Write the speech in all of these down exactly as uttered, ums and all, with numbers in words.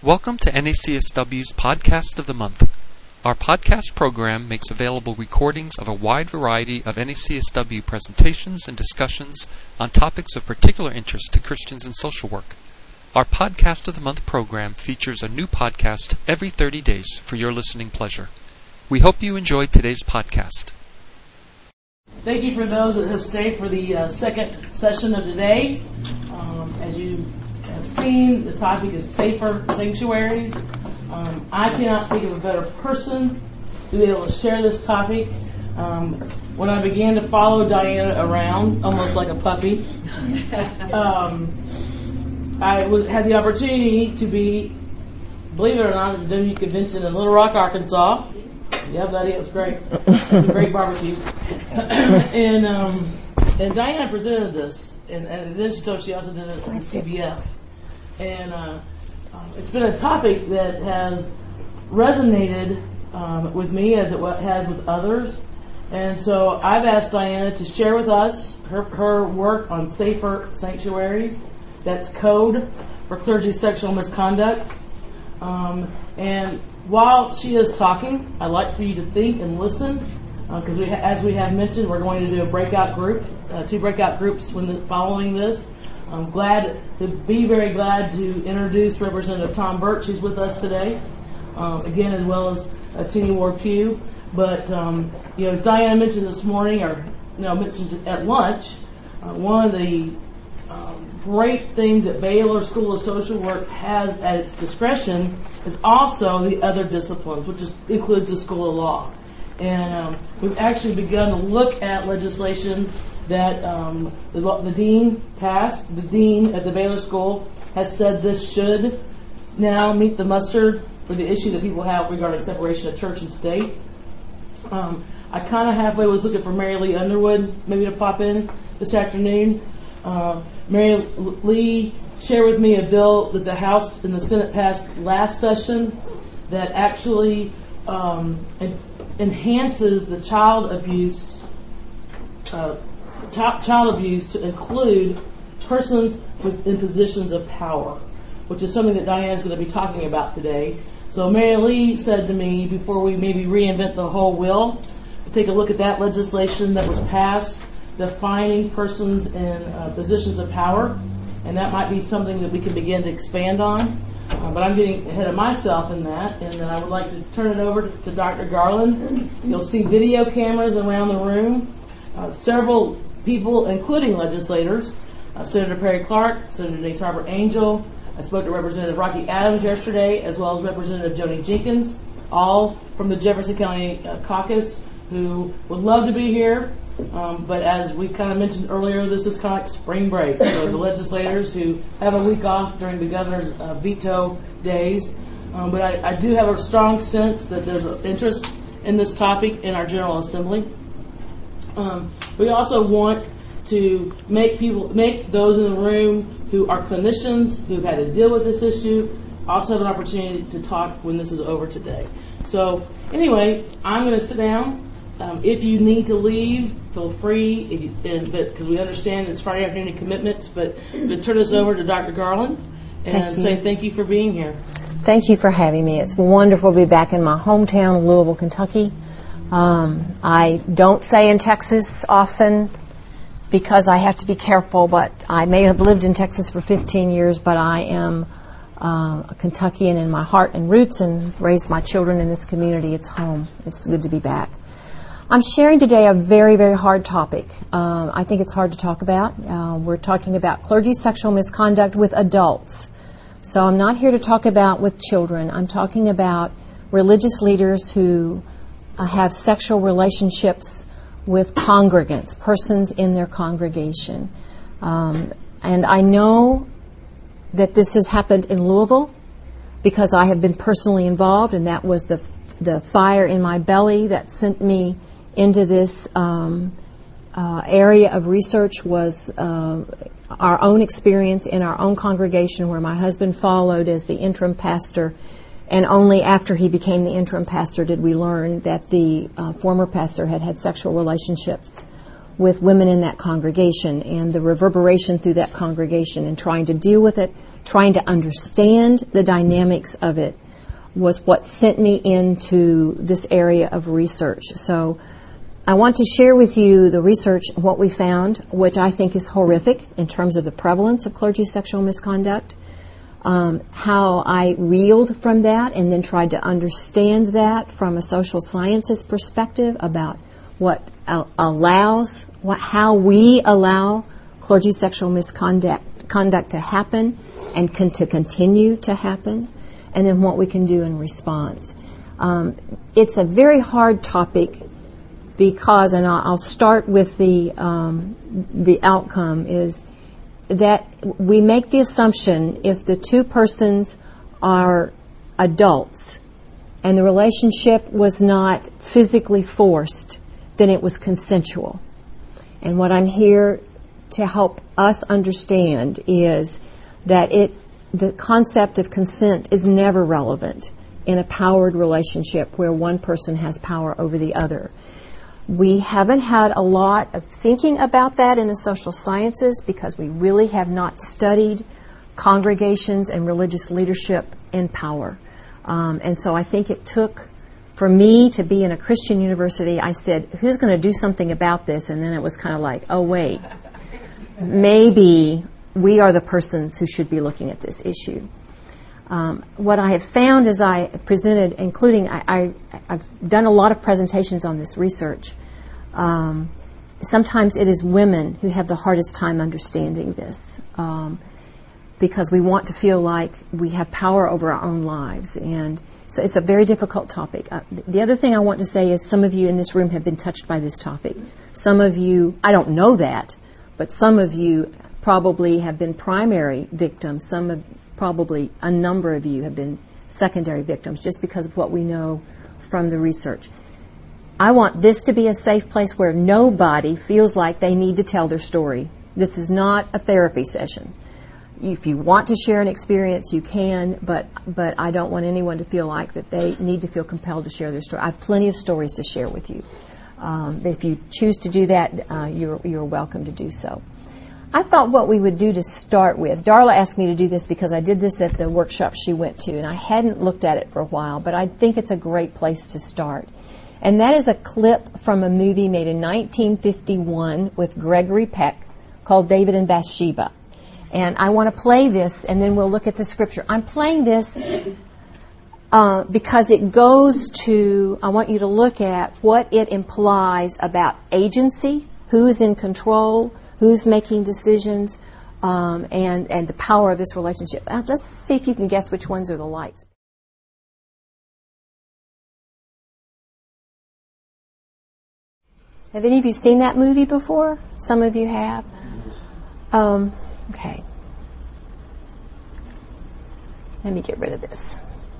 Welcome to N A C S W's Podcast of the Month. Our podcast program makes available recordings of a wide variety of N A C S W presentations and discussions on topics of particular interest to Christians in social work. Our Podcast of the Month program features a new podcast every thirty days for your listening pleasure. We hope you enjoyed today's podcast. Thank you for those that have stayed for the uh, second session of today. Um, as you have seen, the topic is safer sanctuaries. Um, I cannot think of a better person to be able to share this topic. Um, when I began to follow Diana around, almost like a puppy, um, I was, had the opportunity to be, believe it or not, at the W Convention in Little Rock, Arkansas. Yeah, buddy, it was great. It's a great barbecue. and um, and Diana presented this, and, and then she told she also did it on C B F. And uh, um, it's been a topic that has resonated um, with me as it has with others. And so I've asked Diana to share with us her, her work on safer sanctuaries. That's code for clergy sexual misconduct. Um, and while she is talking, I'd like for you to think and listen, because uh, we ha- as we have mentioned, we're going to do a breakout group, uh, two breakout groups when the, following this. I'm glad to be very glad to introduce Representative Tom Birch, who's with us today, um, again, as well as uh, Tina Ward Pugh. But um, you know, as Diana mentioned this morning, or you know, mentioned at lunch, uh, one of the um, great things that Baylor School of Social Work has at its discretion is also the other disciplines, which is, includes the School of Law. And um, we've actually begun to look at legislation that um, the, the dean passed. The dean at the Baylor School has said this should now meet the muster for the issue that people have regarding separation of church and state. Um, I kind of halfway was looking for Mary Lee Underwood maybe to pop in this afternoon. Uh, Mary Lee shared with me a bill that the House and the Senate passed last session that actually um, en- enhances the child abuse uh, t- child abuse to include persons with, in positions of power, which is something that Diane is going to be talking about today. So Mary Lee said to me, before we maybe reinvent the whole wheel, take a look at that legislation that was passed defining persons in uh, positions of power, and that might be something that we can begin to expand on. Uh, but I'm getting ahead of myself in that, and then I would like to turn it over to, to Doctor Garland. You'll see video cameras around the room. Uh, several people, including legislators, uh, Senator Perry Clark, Senator Denise Harbert Angel. I spoke to Representative Rocky Adams yesterday, as well as Representative Joni Jenkins, all from the Jefferson County uh, caucus, who would love to be here. Um, but as we kind of mentioned earlier, this is kind of like spring break. So the legislators who have a week off during the governor's uh, veto days. Um, but I, I do have a strong sense that there's an interest in this topic in our General Assembly. Um, we also want to make people, make those in the room who are clinicians, who've had to deal with this issue, also have an opportunity to talk when this is over today. So anyway, I'm going to sit down. Um, if you need to leave, feel free, if you, and, but because we understand it's Friday afternoon commitments, but I'm going to turn this over to Doctor Garland and thank say thank you for being here. Thank you for having me. It's wonderful to be back in my hometown, Louisville, Kentucky. Um, I don't say in Texas often because I have to be careful, but I may have lived in Texas for fifteen years, but I am uh, a Kentuckian in my heart and roots and raised my children in this community. It's home. It's good to be back. I'm sharing today a very, very hard topic. Uh, I think it's hard to talk about. Uh, we're talking about clergy sexual misconduct with adults. So I'm not here to talk about with children. I'm talking about religious leaders who uh, have sexual relationships with congregants, persons in their congregation. Um, and I know that this has happened in Louisville because I have been personally involved, and that was the the fire in my belly that sent me into this um, uh, area of research was uh, our own experience in our own congregation where my husband followed as the interim pastor, and only after he became the interim pastor did we learn that the uh, former pastor had had sexual relationships with women in that congregation and the reverberation through that congregation and trying to deal with it, trying to understand the dynamics of it was what sent me into this area of research. So I want to share with you the research, what we found, which I think is horrific in terms of the prevalence of clergy sexual misconduct, um, how I reeled from that and then tried to understand that from a social sciences perspective about what uh, allows, what, how we allow clergy sexual misconduct conduct to happen and con- to continue to happen, and then what we can do in response. Um, it's a very hard topic because, and I'll, I'll start with the um, the outcome, is that we make the assumption if the two persons are adults and the relationship was not physically forced, then it was consensual. And what I'm here to help us understand is that it the concept of consent is never relevant in a powered relationship where one person has power over the other. We haven't had a lot of thinking about that in the social sciences because we really have not studied congregations and religious leadership in power. Um, and so I think it took, for me to be in a Christian university, I said, who's going to do something about this? And then it was kind of like, oh, wait, maybe we are the persons who should be looking at this issue. Um, what I have found as I presented, including I, I, I've done a lot of presentations on this research, um, sometimes it is women who have the hardest time understanding this um, because we want to feel like we have power over our own lives. And so it's a very difficult topic. Uh, the other thing I want to say is some of you in this room have been touched by this topic. Some of you, I don't know that, but some of you probably have been primary victims. Some of Probably a number of you have been secondary victims just because of what we know from the research. I want this to be a safe place where nobody feels like they need to tell their story. This is not a therapy session. If you want to share an experience, you can, but but I don't want anyone to feel like that they need to feel compelled to share their story. I have plenty of stories to share with you. Um, if you choose to do that, uh, you're you're welcome to do so. I thought what we would do to start with, Darla asked me to do this because I did this at the workshop she went to, and I hadn't looked at it for a while, but I think it's a great place to start. And that is a clip from a movie made in nineteen fifty-one with Gregory Peck called David and Bathsheba. And I want to play this, and then we'll look at the scripture. I'm playing this uh, because it goes to, I want you to look at what it implies about agency, who is in control, who's making decisions, um, and, and the power of this relationship. Uh, let's see if you can guess which ones are the lights. Have any of you seen that movie before? Some of you have. Um, okay. Let me get rid of this.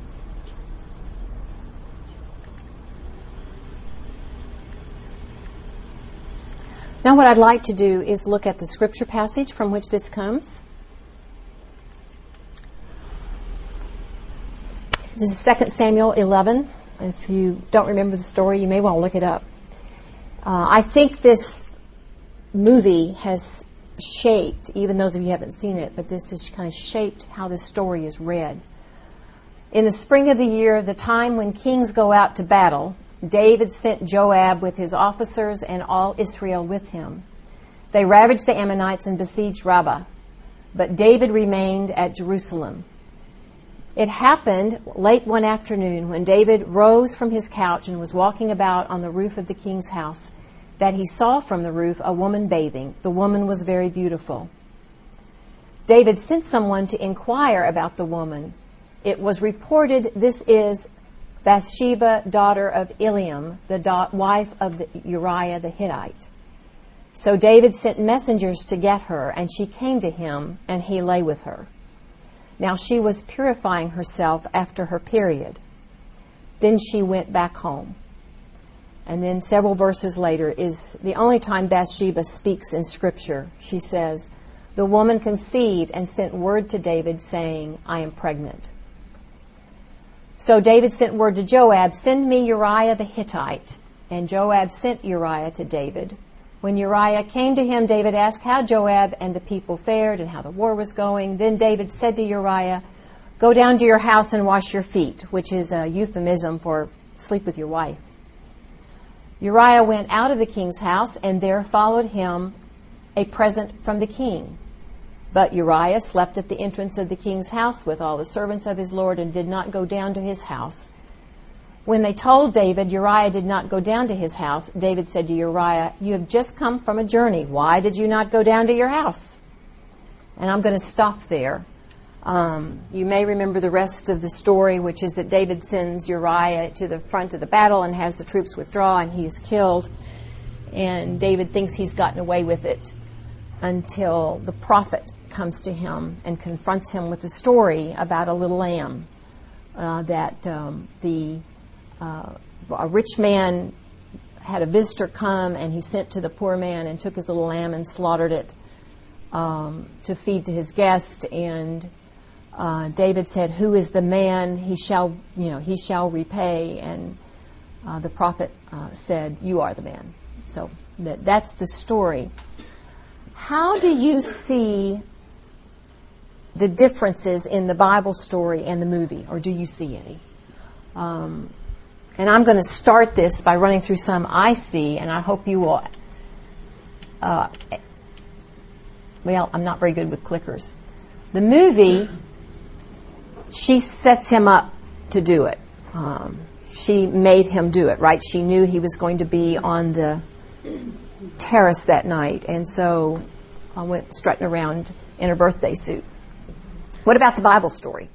Now what I'd like to do is look at the scripture passage from which this comes. This is Second Samuel eleven. If you don't remember the story, you may want to look it up. Uh, I think this movie has shaped, even those of you who haven't seen it, but this has kind of shaped how this story is read. In the spring of the year, the time when kings go out to battle, David sent Joab with his officers and all Israel with him. They ravaged the Ammonites and besieged Rabbah, but David remained at Jerusalem. It happened late one afternoon when David rose from his couch and was walking about on the roof of the king's house that he saw from the roof a woman bathing. The woman was very beautiful. David sent someone to inquire about the woman. It was reported, "This is Bathsheba, daughter of Eliam, the da- wife of the Uriah the Hittite." So David sent messengers to get her, and she came to him, and he lay with her. Now she was purifying herself after her period. Then she went back home. And then several verses later is the only time Bathsheba speaks in Scripture. She says, "The woman conceived and sent word to David saying, 'I am pregnant.' So David sent word to Joab, 'Send me Uriah the Hittite.' And Joab sent Uriah to David. When Uriah came to him, David asked how Joab and the people fared and how the war was going. Then David said to Uriah, "Go down to your house and wash your feet," which is a euphemism for sleep with your wife. Uriah went out of the king's house, and there followed him a present from the king. But Uriah slept at the entrance of the king's house with all the servants of his lord and did not go down to his house. When they told David Uriah did not go down to his house, David said to Uriah, "You have just come from a journey. Why did you not go down to your house?" And I'm going to stop there. Um, you may remember the rest of the story, which is that David sends Uriah to the front of the battle and has the troops withdraw, and he is killed. And David thinks he's gotten away with it until the prophet comes to him and confronts him with the story about a little lamb uh, that um, the uh, a rich man had a visitor come, and he sent to the poor man and took his little lamb and slaughtered it um, to feed to his guest. And uh, David said, "Who is the man? He shall, you know, he shall repay." And uh, the prophet uh, said, "You are the man." So that that's the story. How do you see the differences in the Bible story and the movie, or do you see any? Um, and I'm going to start this by running through some I see, and I hope you will. Uh, well, I'm not very good with clickers. The movie, she sets him up to do it. Um, she made him do it, right? She knew he was going to be on the terrace that night, and so I went strutting around in her birthday suit. What about the Bible story?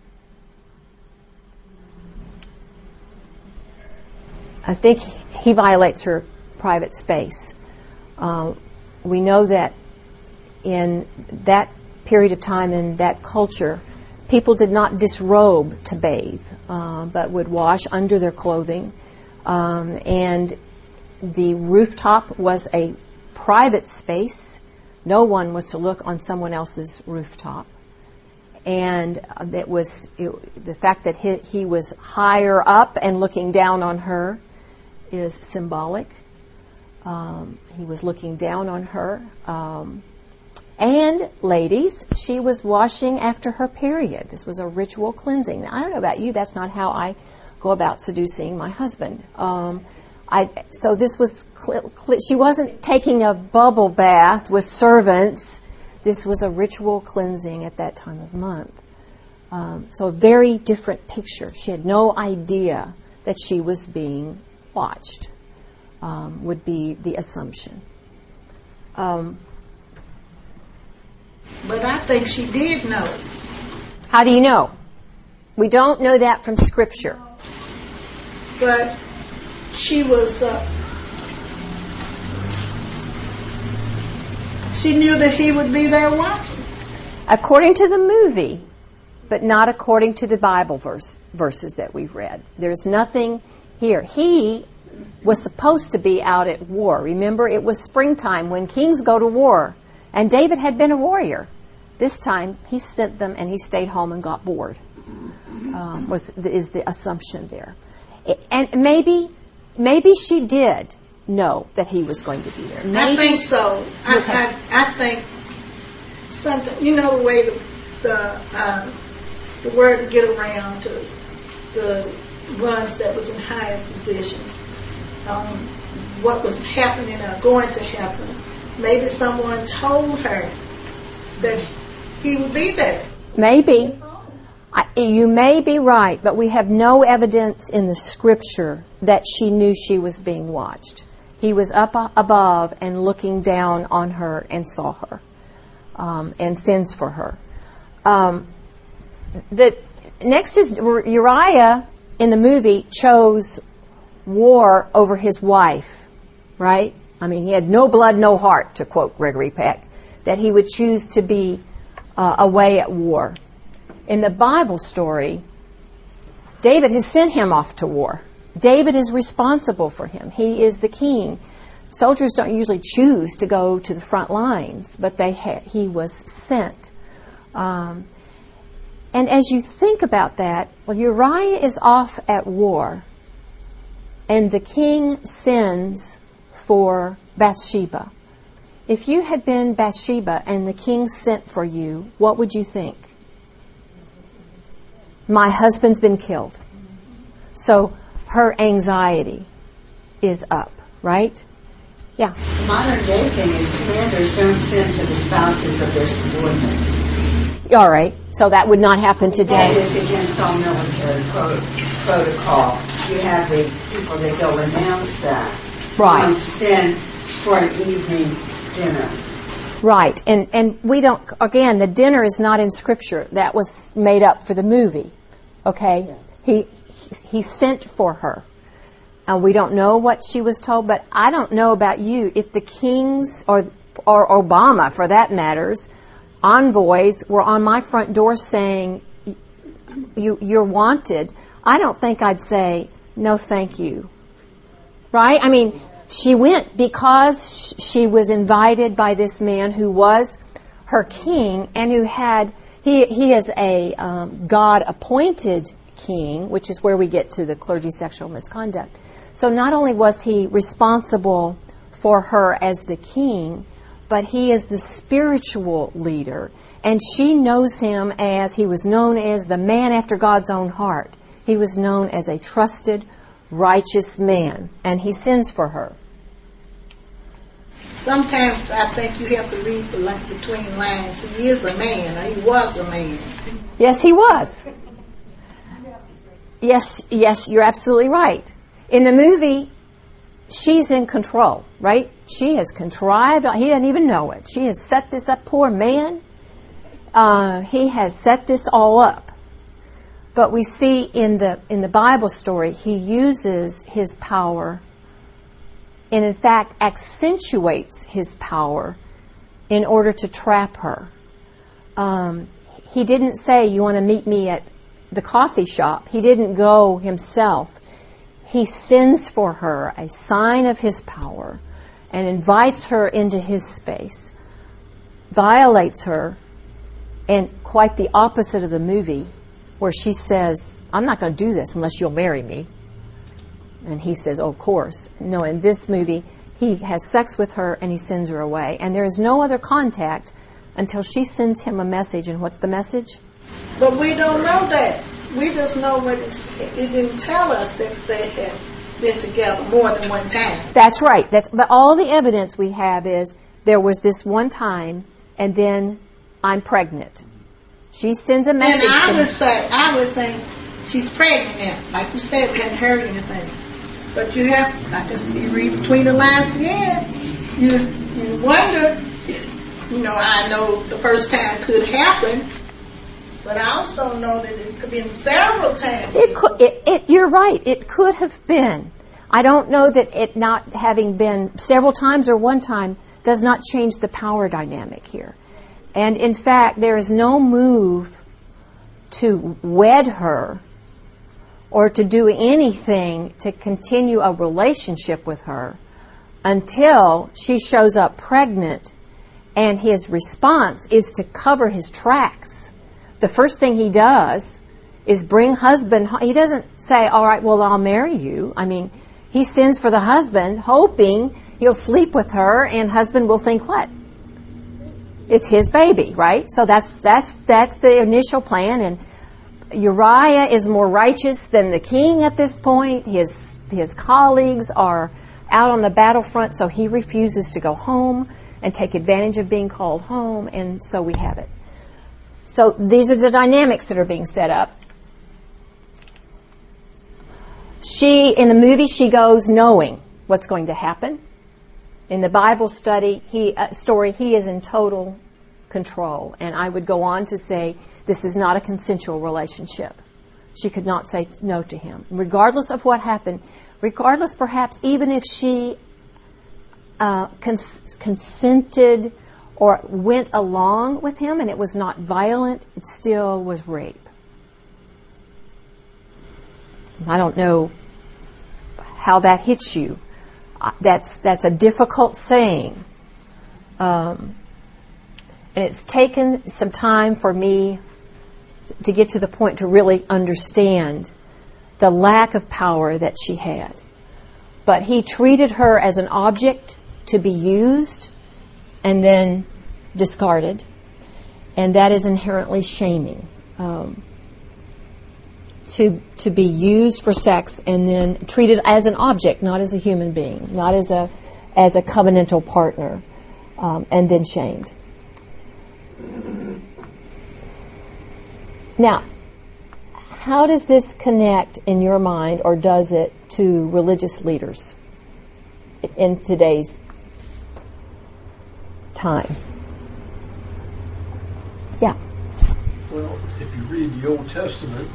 I think he violates her private space. Uh, we know that in that period of time, in that culture, people did not disrobe to bathe, uh, but would wash under their clothing. Um, and the rooftop was a private space. No one was to look on someone else's rooftop. And it was it, the fact that he, he was higher up and looking down on her is symbolic. Um, he was looking down on her. Um, and ladies, she was washing after her period. This was a ritual cleansing. Now, I don't know about you, that's not how I go about seducing my husband. Um, I, so this was, cl- cl- she wasn't taking a bubble bath with servants. This was a ritual cleansing at that time of month. Um, so a very different picture. She had no idea that she was being watched, um, would be the assumption. Um, but I think she did know. How do you know? We don't know that from Scripture. But she was... Uh, She knew that he would be there watching. According to the movie, but not according to the Bible verse, verses that we've read. There's nothing here. He was supposed to be out at war. Remember, it was springtime when kings go to war, and David had been a warrior. This time, he sent them, and he stayed home and got bored, um, was is the assumption there. And maybe, maybe she did know that he was going to be there. Maybe. I think so. I, okay. I, I think something, you know, the way the the, uh, the word to get around to the ones that was in higher positions, um, what was happening or going to happen. Maybe someone told her that he would be there. Maybe. I, you may be right, but we have no evidence in the Scripture that she knew she was being watched. He was up above and looking down on her and saw her um, and sends for her. Um, the next is Uriah in the movie chose war over his wife, right? I mean, he had no blood, no heart, to quote Gregory Peck, that he would choose to be uh, away at war. In the Bible story, David has sent him off to war. David is responsible for him. He is the king. Soldiers don't usually choose to go to the front lines, but they ha- he was sent. Um, and as you think about that, well, Uriah is off at war, and the king sends for Bathsheba. If you had been Bathsheba and the king sent for you, what would you think? My husband's been killed. So her anxiety is up, right? Yeah. The modern day thing is commanders don't send for the spouses of their subordinates. All right. So that would not happen today. That is against all military pro- protocol. You have the people that go announce that. Right. You don't send for an evening dinner. Right. And and we don't, again, the dinner is not in Scripture. That was made up for the movie. Okay? Yeah. He he sent for her. And we don't know what she was told, but I don't know about you. If the kings or or Obama, for that matters, envoys were on my front door saying, you, you're wanted, I don't think I'd say, no thank you. Right? I mean, she went because she was invited by this man who was her king and who had, he, he is a um, God-appointed king, which is where we get to the clergy sexual misconduct. So not only was he responsible for her as the king, but he is the spiritual leader. And she knows him as, he was known as the man after God's own heart. He was known as a trusted, righteous man. And he sends for her. Sometimes I think you have to read the line between lines. He is a man, or he was a man. Yes, he was. Yes, yes, you're absolutely right. In the movie, she's in control, right? She has contrived, he doesn't even know it. She has set this up, poor man. Uh, he has set this all up. But we see in the in the Bible story, he uses his power and in fact accentuates his power in order to trap her. Um, he didn't say, you want to meet me at the coffee shop. He didn't go himself. He sends for her a sign of his power and invites her into his space, violates her, and quite the opposite of the movie where she says, I'm not going to do this unless you'll marry me. And he says, oh, of course. No, in this movie, he has sex with her and he sends her away. And there is no other contact until she sends him a message. And what's the message? But we don't know that. We just know what it's, it didn't tell us that they had been together more than one time. That's right. That's but all the evidence we have is there was this one time, and then I'm pregnant. She sends a message. And I to would say, I would think she's pregnant now. Like you said, we hadn't heard anything. But you have, I guess you read between the lines again. You you wonder. You know, I know the first time could happen. But I also know that it could have been several times. It could. It, it, you're right. It could have been. I don't know that it not having been several times or one time does not change the power dynamic here. And in fact, there is no move to wed her or to do anything to continue a relationship with her until she shows up pregnant, and his response is to cover his tracks. The first thing he does is bring husband. He doesn't say, all right, well, I'll marry you. I mean, he sends for the husband, hoping he'll sleep with her, and husband will think what? It's his baby, right? So that's that's that's the initial plan. And Uriah is more righteous than the king at this point. His his colleagues are out on the battlefront, so he refuses to go home and take advantage of being called home, and so we have it. So these are the dynamics that are being set up. She, in the movie, she goes knowing what's going to happen. In the Bible study, he, uh, story, he is in total control. And I would go on to say this is not a consensual relationship. She could not say no to him. Regardless of what happened, regardless perhaps even if she uh, cons- consented or went along with him and it was not violent, it still was rape. I don't know how that hits you. That's that's a difficult saying. Um, and it's taken some time for me to get to the point to really understand the lack of power that she had. But he treated her as an object to be used and then discarded, and that is inherently shaming. Um, to to be used for sex and then treated as an object, not as a human being, not as a as a covenantal partner, um, and then shamed. Now, how does this connect in your mind, or does it, to religious leaders in today's time? Yeah. Well, if you read the Old Testament,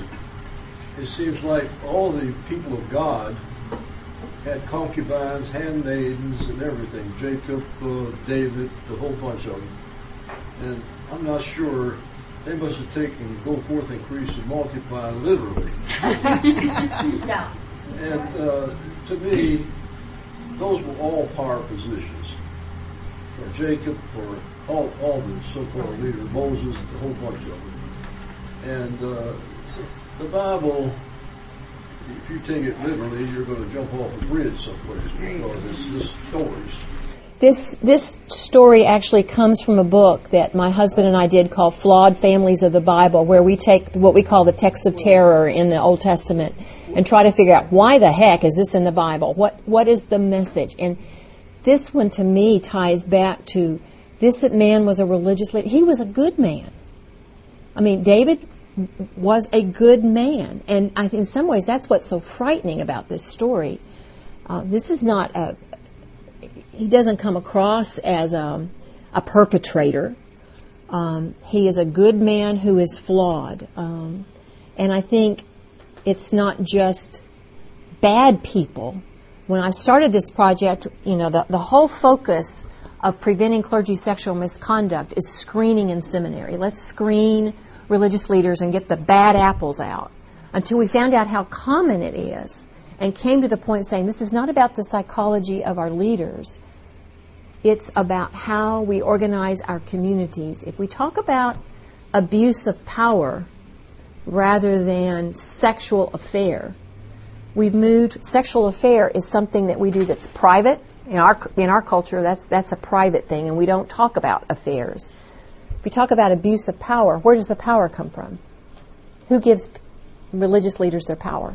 it seems like all the people of God had concubines, handmaidens, and everything. Jacob, uh, David, the whole bunch of them. And I'm not sure, they must have taken go forth, increase, and multiply literally. No. And uh, to me, those were all power positions. For Jacob, for all, all the so-called leaders, Moses, the whole bunch of them. And uh, so the Bible, if you take it literally, you're going to jump off a bridge someplace because it's just stories. This this story actually comes from a book that my husband and I did called Flawed Families of the Bible, where we take what we call the texts of terror in the Old Testament and try to figure out, why the heck is this in the Bible? What what is the message? And this one, to me, ties back to this man was a religious leader. He was a good man. I mean, David was a good man. And I think in some ways that's what's so frightening about this story. Uh, this is not a... He doesn't come across as a, a perpetrator. Um, he is a good man who is flawed. Um, and I think it's not just bad people. When I started this project, you know, the, the whole focus of preventing clergy sexual misconduct is screening in seminary. Let's screen religious leaders and get the bad apples out, until we found out how common it is and came to the point saying this is not about the psychology of our leaders. It's about how we organize our communities. If we talk about abuse of power rather than sexual affair, we've moved, sexual affair is something that we do that's private. In our in our culture, that's that's a private thing, and we don't talk about affairs. If we talk about abuse of power, where does the power come from? Who gives religious leaders their power?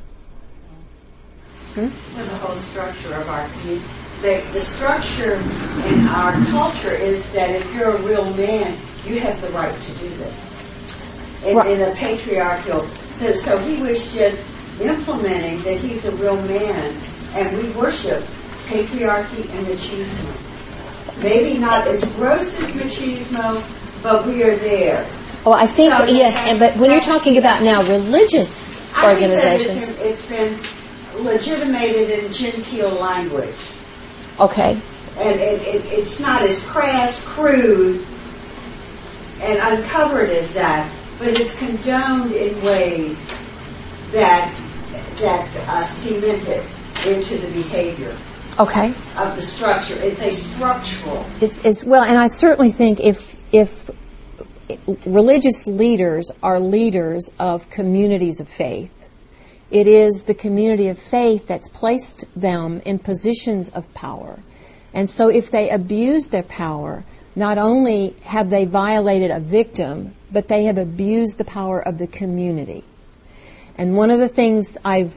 Hmm? The whole structure of our community. The, the structure in our culture is that if you're a real man, you have the right to do this. In, right. in the patriarchal. So, so he was just implementing that he's a real man, and we worship patriarchy and machismo. Maybe not as gross as machismo, but we are there. Oh, I think, so yes, and, but when you're talking about now religious I organizations. Think that it's, it's been legitimated in genteel language. Okay. And it, it, it's not as crass, crude, and uncovered as that, but it's condoned in ways that that uh, cement it into the behavior. Okay. Of the structure. It's a structural. It's, it's well, and I certainly think if if religious leaders are leaders of communities of faith, it is the community of faith that's placed them in positions of power. And so if they abuse their power, not only have they violated a victim, but they have abused the power of the community. And one of the things I've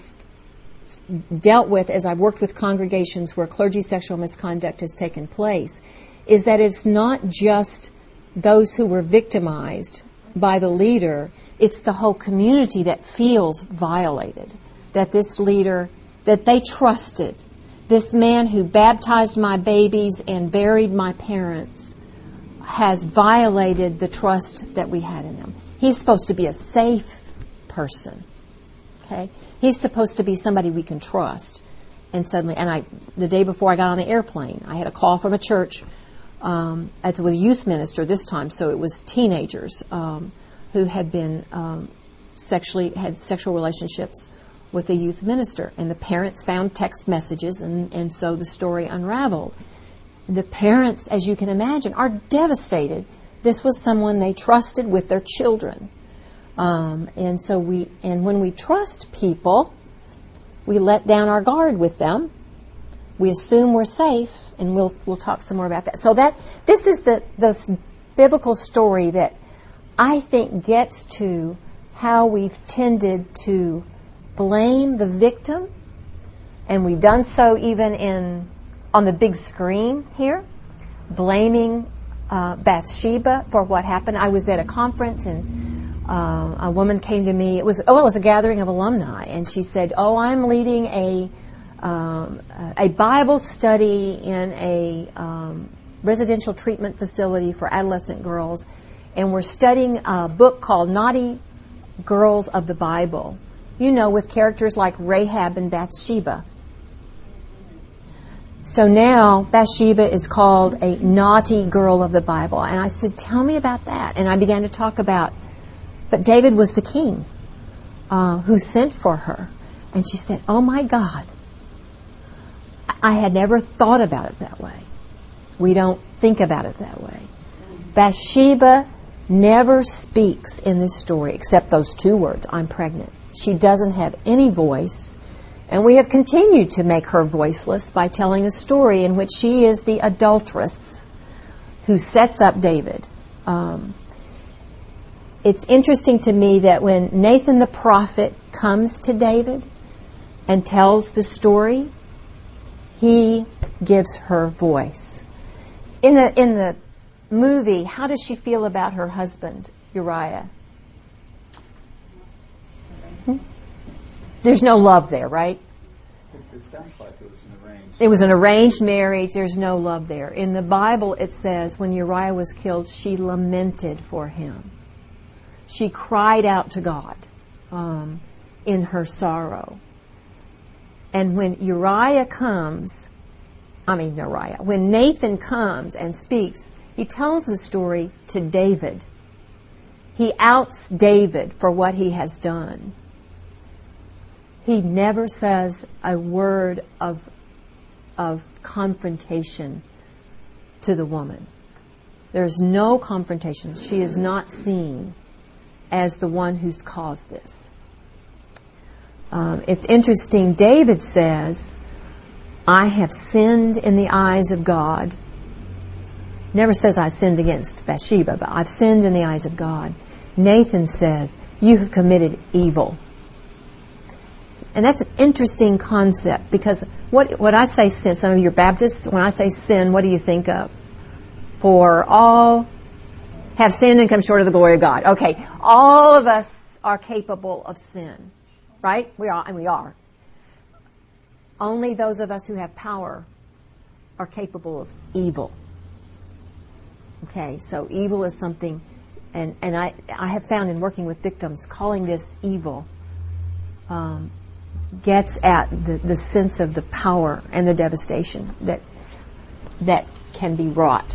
dealt with as I've worked with congregations where clergy sexual misconduct has taken place is that it's not just those who were victimized by the leader, it's the whole community that feels violated, that this leader, that they trusted, this man who baptized my babies and buried my parents has violated the trust that we had in them. He's supposed to be a safe person. Okay? He's supposed to be somebody we can trust. And suddenly, and I, the day before I got on the airplane, I had a call from a church. Um, it's with a youth minister this time, so it was teenagers um, who had been um, sexually had sexual relationships with a youth minister, and the parents found text messages, and, and so the story unraveled. The parents, as you can imagine, are devastated. This was someone they trusted with their children. Um, and so we, and when we trust people, we let down our guard with them. we assume we're safe, and we'll we'll talk some more about that. So that this is the the biblical story that I think gets to how we've tended to blame the victim, and we've done so even in on the big screen here, blaming uh, Bathsheba for what happened. I was at a conference, and uh, a woman came to me. It was oh, it was a gathering of alumni, and she said, "Oh, I'm leading a um, a Bible study in a um, residential treatment facility for adolescent girls, and we're studying a book called Naughty Girls of the Bible. You know, with characters like Rahab and Bathsheba." So now Bathsheba is called a naughty girl of the Bible. And I said, tell me about that. And I began to talk about, but David was the king uh, who sent for her. And she said, oh my God, I had never thought about it that way. We don't think about it that way. Bathsheba never speaks in this story except those two words, I'm pregnant. She doesn't have any voice. And we have continued to make her voiceless by telling a story in which she is the adulteress who sets up David. Um, it's interesting to me that when Nathan the prophet comes to David and tells the story, he gives her voice. In the in the movie, how does she feel about her husband, Uriah? Hmm? There's no love there, right? It sounds like it was an arranged. It was an arranged marriage. There's no love there. In the Bible, it says when Uriah was killed, she lamented for him. She cried out to God um, in her sorrow. And when Uriah comes, I mean Uriah, when Nathan comes and speaks, he tells the story to David. He outs David for what he has done. He never says a word of of confrontation to the woman. There's no confrontation. She is not seen as the one who's caused this. Um, it's interesting. David says, I have sinned in the eyes of God. Never says I sinned against Bathsheba, but I've sinned in the eyes of God. Nathan says, you have committed evil. And that's an interesting concept, because what what I say sin, some of you are Baptists, when I say sin, what do you think of? For all have sinned and come short of the glory of God. Okay, all of us are capable of sin, right? We are, and we are. Only those of us who have power are capable of evil. Okay, so evil is something, and, and I, I have found in working with victims, calling this evil um, gets at the, the sense of the power and the devastation that that can be wrought.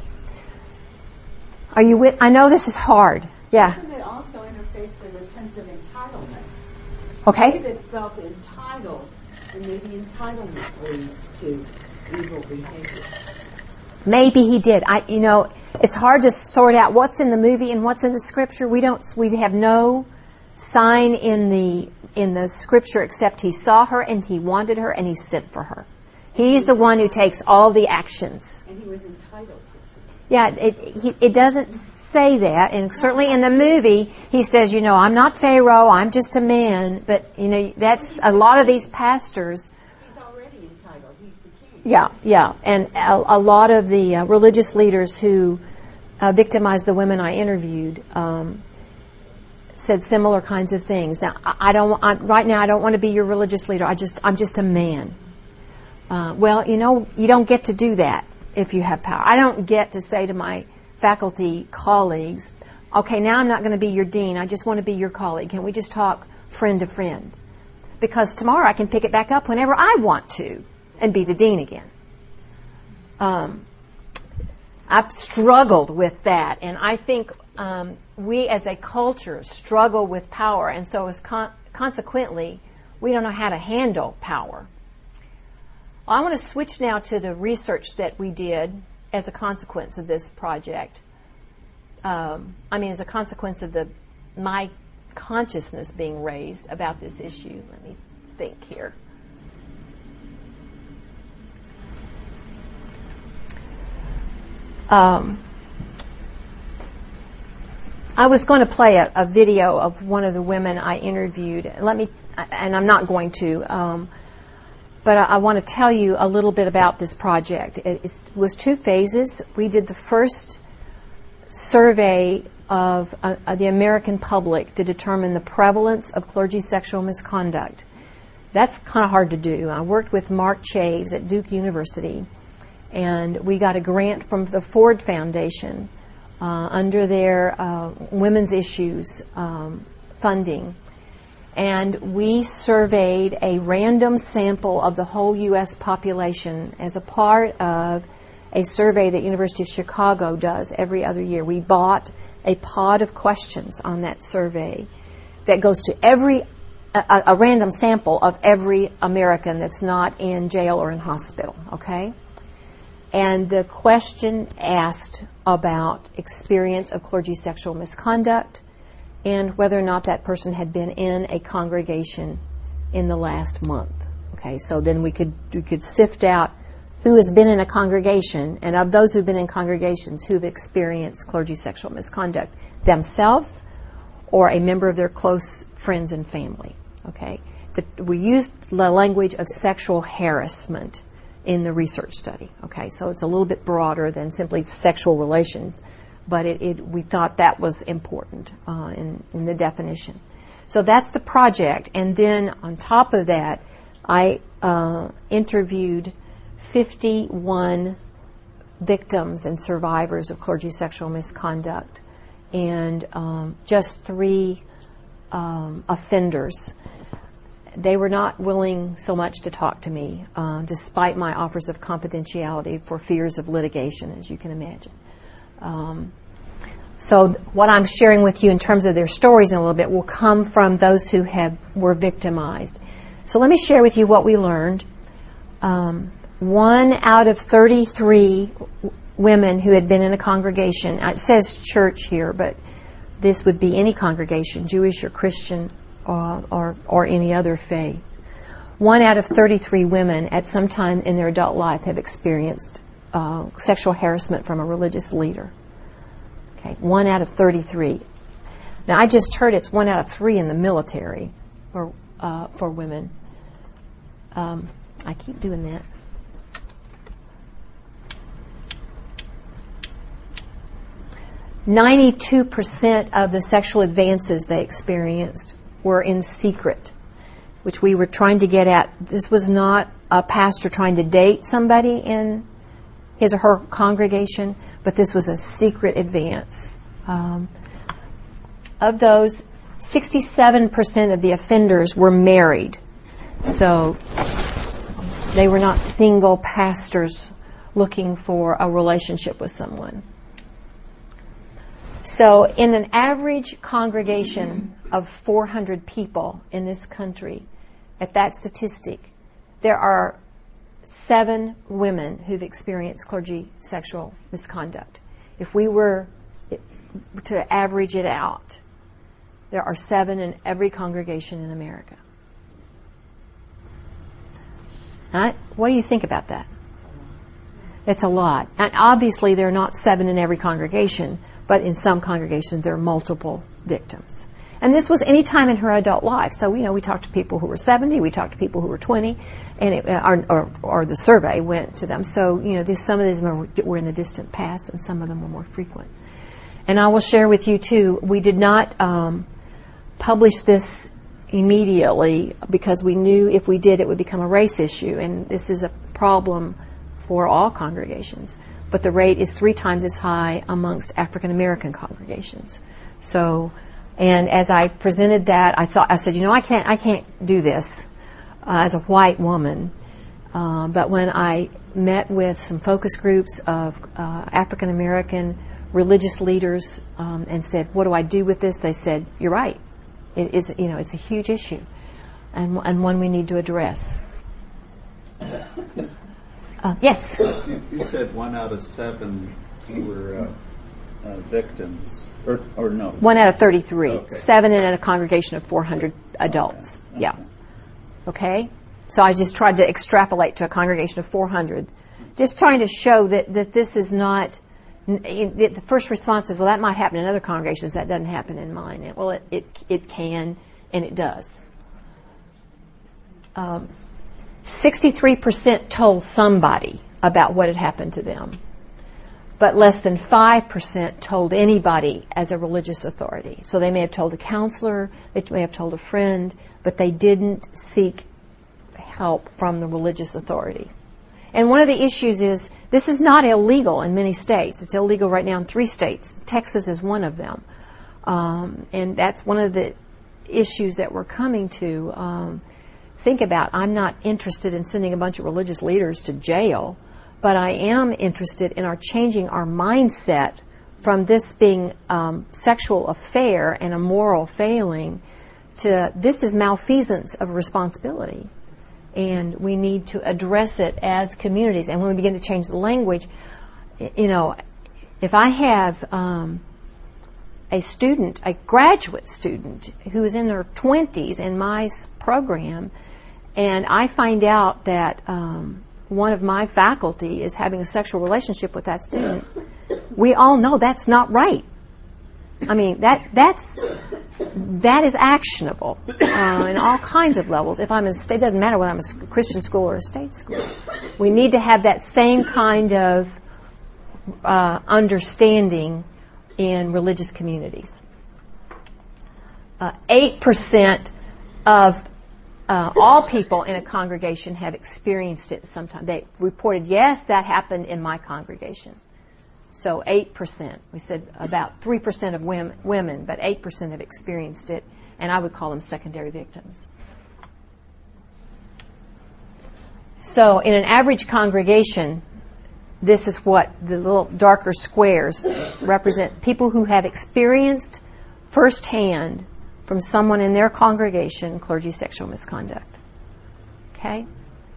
Are you with? I know this is hard. Yeah. Doesn't it also interface with a sense of entitlement? Okay. David felt entitled, and maybe entitlement leads to evil behavior. Maybe he did. I, you know, it's hard to sort out what's in the movie and what's in the scripture. We don't. We have no sign in the in the scripture except he saw her and he wanted her and he sent for her. He's the one who takes all the actions. And he was entitled to sin. Yeah, it he, it doesn't say that, and certainly in the movie he says, you know, I'm not Pharaoh, I'm just a man. But you know, that's a lot of these pastors. He's already entitled. He's the king. Yeah, yeah, and a, a lot of the uh, religious leaders who uh, victimized the women I interviewed um, said similar kinds of things. Now, I, I don't. I, right now, I don't want to be your religious leader. I just, I'm just a man. Uh, well, you know, you don't get to do that if you have power. I don't get to say to my faculty colleagues, okay, now I'm not going to be your dean. I just want to be your colleague. Can we just talk friend to friend? Because tomorrow I can pick it back up whenever I want to and be the dean again. Um, I've struggled with that, and I think um, we as a culture struggle with power, and so as con- consequently, we don't know how to handle power. Well, I want to switch now to the research that we did as a consequence of this project. Um, I mean, as a consequence of the my consciousness being raised about this issue. Let me think here. um, I was going to play a, a video of one of the women I interviewed. Let me, and I'm not going to, um, but I, I want to tell you a little bit about this project. It, it was two phases. We did the first survey of uh, uh, the American public to determine the prevalence of clergy sexual misconduct. That's kind of hard to do. I worked with Mark Chaves at Duke University, and we got a grant from the Ford Foundation uh, under their uh, women's issues um, funding. And we surveyed a random sample of the whole U S population as a part of a survey that University of Chicago does every other year. We bought a pod of questions on that survey that goes to every a, a random sample of every American that's not in jail or in hospital, okay? And the question asked about experience of clergy sexual misconduct and whether or not that person had been in a congregation in the last month. Okay, so then we could we could sift out who has been in a congregation, and of those who've been in congregations who've experienced clergy sexual misconduct themselves or a member of their close friends and family. Okay, the, we used the language of sexual harassment in the research study. Okay, so it's a little bit broader than simply sexual relations, but it, it we thought that was important uh, in, in the definition. So that's the project, and then on top of that, I uh, interviewed fifty-one victims and survivors of clergy sexual misconduct, and um, just three um, offenders. They were not willing so much to talk to me, uh, despite my offers of confidentiality for fears of litigation, as you can imagine. Um, so th- what I'm sharing with you in terms of their stories in a little bit will come from those who have were victimized. So let me share with you what we learned. Um, one out of thirty-three w- women who had been in a congregation, it says church here, but this would be any congregation, Jewish or Christian, or, or, or any other faith. One out of thirty-three women at some time in their adult life have experienced uh, sexual harassment from a religious leader. Okay, one out of thirty-three. Now, I just heard it's one out of three in the military for uh, for women. Um, I keep doing that. ninety-two percent of the sexual advances they experienced were in secret, which we were trying to get at. This was not a pastor trying to date somebody in his or her congregation, but this was a secret advance. Um, of those, sixty-seven percent of the offenders were married. So they were not single pastors looking for a relationship with someone. So in an average congregation of four hundred people in this country, at that statistic, there are seven women who've experienced clergy sexual misconduct. If we were to average it out, there are seven in every congregation in America. Right? What do you think about that? It's a lot. And obviously there are not seven in every congregation, but in some congregations there are multiple victims. And this was any time in her adult life. So, you know, we talked to people who were seventy, we talked to people who were twenty, and it, or, or, or the survey went to them. So, you know, this, some of these were, were in the distant past, and some of them were more frequent. And I will share with you, too, we did not um, publish this immediately because we knew if we did it would become a race issue, and this is a problem for all congregations. But the rate is three times as high amongst African American congregations. So, and as I presented that, I thought I said, you know, I can't, I can't do this uh, as a white woman. Uh, but when I met with some focus groups of uh, African American religious leaders um, and said, what do I do with this? They said, you're right. It is, you know, it's a huge issue, and and one we need to address. Uh, yes. You said one out of seven were uh, uh, victims, or, or no? One out of thirty-three. Okay. Seven in a congregation of four hundred adults. Okay. Yeah. Okay? So I just tried to extrapolate to a congregation of four hundred, just trying to show that, that this is not The first response is, well, that might happen in other congregations. That doesn't happen in mine. Well, it, it, it can, and it does. Um, sixty-three percent told somebody about what had happened to them, but less than five percent told anybody as a religious authority. So they may have told a counselor, they may have told a friend, but they didn't seek help from the religious authority. And one of the issues is, this is not illegal in many states. It's illegal right now in three states. Texas is one of them. Um, and that's one of the issues that we're coming to um, think about. I'm not interested in sending a bunch of religious leaders to jail, but I am interested in our changing our mindset from this being um, sexual affair and a moral failing to this is malfeasance of responsibility. And we need to address it as communities. And when we begin to change the language, you know, if I have um, a student, a graduate student who is in their twenties in my program, and I find out that um, one of my faculty is having a sexual relationship with that student, we all know that's not right. I mean, that that's that is actionable uh, in all kinds of levels. If I'm a state, it doesn't matter whether I'm a Christian school or a state school. We need to have that same kind of uh, understanding in religious communities. Uh, Eight percent of uh, all people in a congregation have experienced it sometime. They reported, yes, that happened in my congregation. So eight percent. We said about three percent of women, women, but eight percent have experienced it, and I would call them secondary victims. So in an average congregation, this is what the little darker squares represent. People who have experienced firsthand from someone in their congregation clergy sexual misconduct. Okay?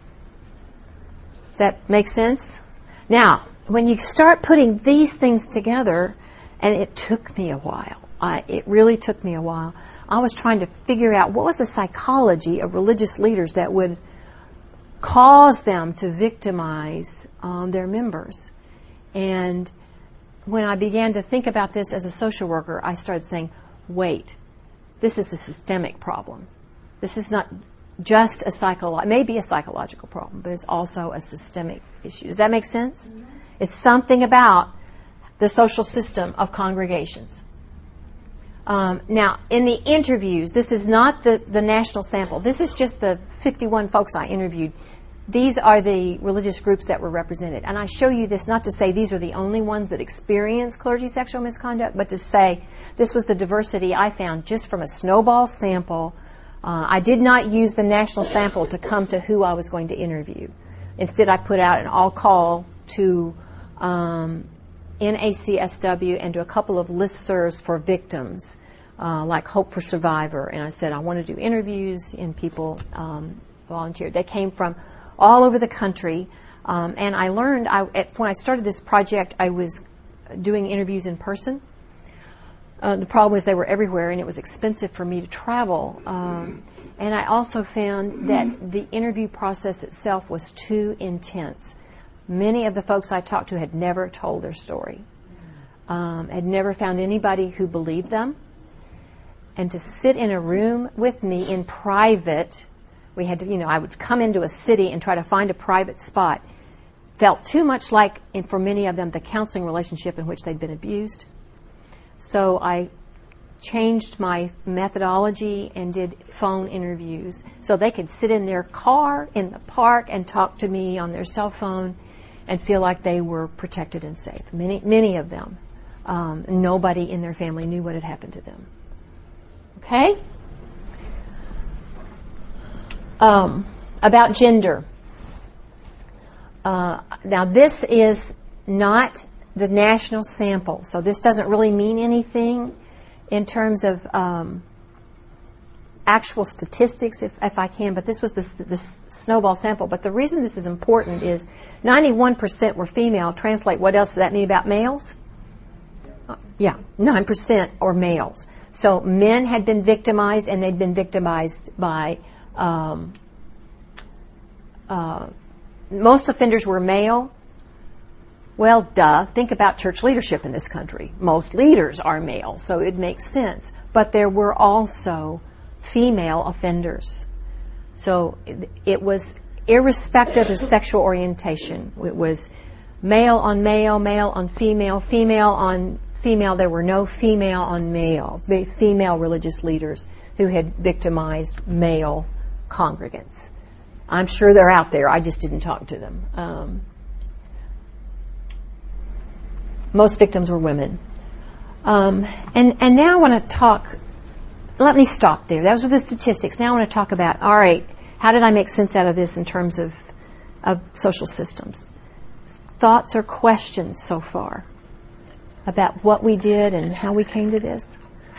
Does that make sense? Now, when you start putting these things together, and it took me a while, I, it really took me a while, I was trying to figure out what was the psychology of religious leaders that would cause them to victimize um, their members. And when I began to think about this as a social worker, I started saying, wait, this is a systemic problem. This is not just a psycholo- it may be a psychological problem, but it's also a systemic issue. Does that make sense? Mm-hmm. It's something about the social system of congregations. Um, now, in the interviews, this is not the, the national sample. This is just the fifty-one folks I interviewed. These are the religious groups that were represented. And I show you this not to say these are the only ones that experience clergy sexual misconduct, but to say this was the diversity I found just from a snowball sample. Uh, I did not use the national sample to come to who I was going to interview. Instead, I put out an all-call to um, N A C S W and to a couple of listservs for victims, uh, like Hope for Survivor. And I said I want to do interviews, and people um, volunteered. They came from all over the country, um, and I learned I, at, when I started this project, I was doing interviews in person. Uh, the problem was they were everywhere, and it was expensive for me to travel. Um, and I also found that the interview process itself was too intense. Many of the folks I talked to had never told their story, um, had never found anybody who believed them. And to sit in a room with me in private, we had to, you know, I would come into a city and try to find a private spot, felt too much like, and for many of them, the counseling relationship in which they'd been abused. So I changed my methodology and did phone interviews so they could sit in their car in the park and talk to me on their cell phone and feel like they were protected and safe. Many, many of them, um, nobody in their family knew what had happened to them. Okay? Um, about gender. Uh, now, this is not the national sample, so this doesn't really mean anything in terms of um, actual statistics, if, if I can, but this was the, the snowball sample. But the reason this is important is ninety-one percent were female. Translate, what else does that mean about males? Uh, yeah, nine percent are males. So men had been victimized, and they'd been victimized by, um, uh, most offenders were male. Well, duh, think about church leadership in this country. Most leaders are male, so it makes sense. But there were also female offenders. So it, it was irrespective of sexual orientation. It was male on male, male on female, female on female. There were no female on male, female religious leaders who had victimized male congregants. I'm sure they're out there. I just didn't talk to them. Um, most victims were women. Um, and, and now I want to talk, let me stop there. Those were the statistics. Now I want to talk about, all right, how did I make sense out of this in terms of, of social systems? Thoughts or questions so far about what we did and how we came to this?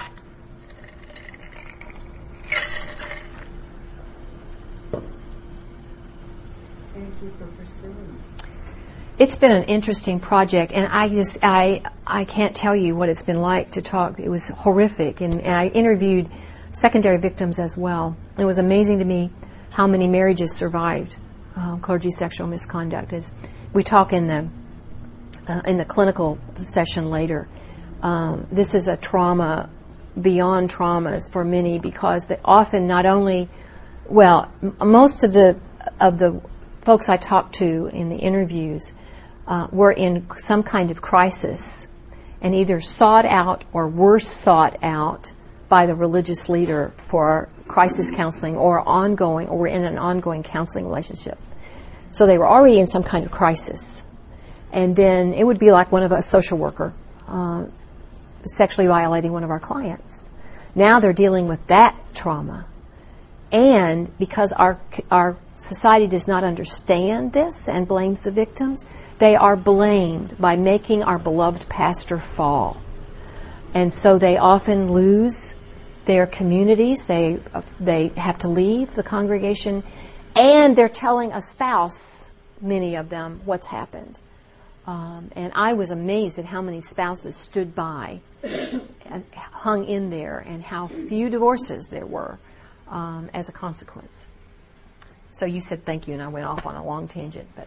Thank you for pursuing. It's been an interesting project, and I just I I can't tell you what it's been like to talk. It was horrific, and, and I interviewed secondary victims as well. It was amazing to me how many marriages survived uh, clergy sexual misconduct. As we talk in the uh, in the clinical session later, um, this is a trauma beyond traumas for many, because they often not only, well, m- most of the of the folks I talked to in the interviews uh, were in some kind of crisis and either sought out or were sought out by the religious leader for crisis counseling or ongoing, or were in an ongoing counseling relationship. So they were already in some kind of crisis. And then it would be like one of a social worker uh, sexually violating one of our clients. Now they're dealing with that trauma. And because our our society does not understand this and blames the victims, they are blamed by making our beloved pastor fall. And so they often lose their communities. They they have to leave the congregation, and they're telling a spouse, many of them, what's happened. Um, and I was amazed at how many spouses stood by and hung in there, and how few divorces there were um, as a consequence. So you said thank you, and I went off on a long tangent. But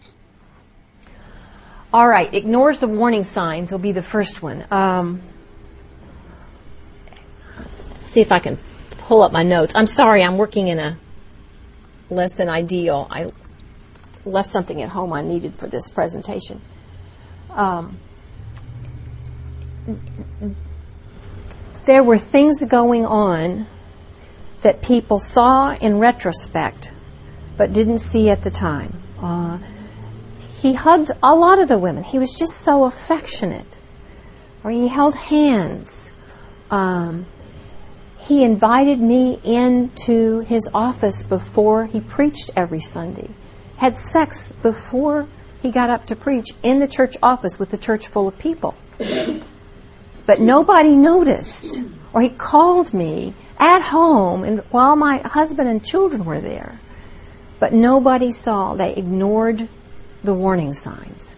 all right, ignores the warning signs will be the first one. Um, let's see if I can pull up my notes. I'm sorry, I'm working in a less than ideal. I left something at home I needed for this presentation. Um, there were things going on that people saw in retrospect but didn't see at the time. Uh, he hugged a lot of the women. He was just so affectionate. Or he held hands. Um, he invited me into his office before he preached every Sunday. Had sex before he got up to preach in the church office with the church full of people. But nobody noticed. Or he called me at home and while my husband and children were there. But nobody saw. They ignored the warning signs.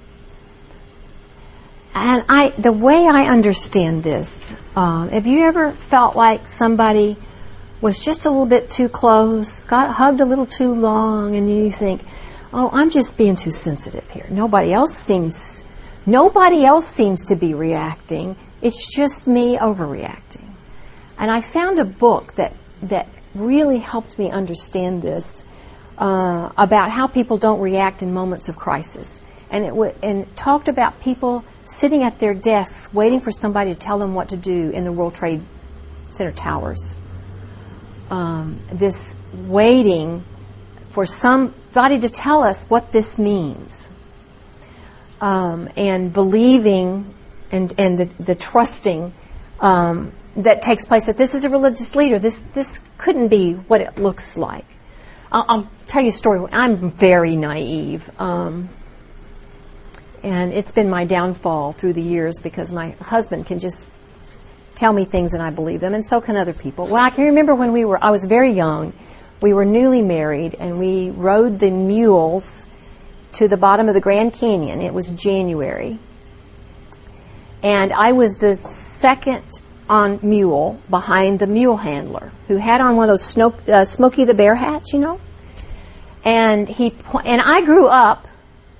And I, the way I understand this, um, have you ever felt like somebody was just a little bit too close, got hugged a little too long, and you think, oh, I'm just being too sensitive here. Nobody else seems, nobody else seems to be reacting. It's just me overreacting. And I found a book that, that really helped me understand this, uh, about how people don't react in moments of crisis. And it w- and talked about people sitting at their desks waiting for somebody to tell them what to do in the World Trade Center towers. Um, this waiting for somebody to tell us what this means. Um, and believing and, and the, the trusting um, that takes place that this is a religious leader. This this couldn't be what it looks like. I'll, I'll tell you a story. I'm very naive. Um, and it's been my downfall through the years because my husband can just tell me things and I believe them, and so can other people. Well, I can remember when we were, I was very young. We were newly married, and we rode the mules to the bottom of the Grand Canyon. It was January. And I was the second on mule behind the mule handler, who had on one of those snow, uh, Smokey the Bear hats, you know. And he and I grew up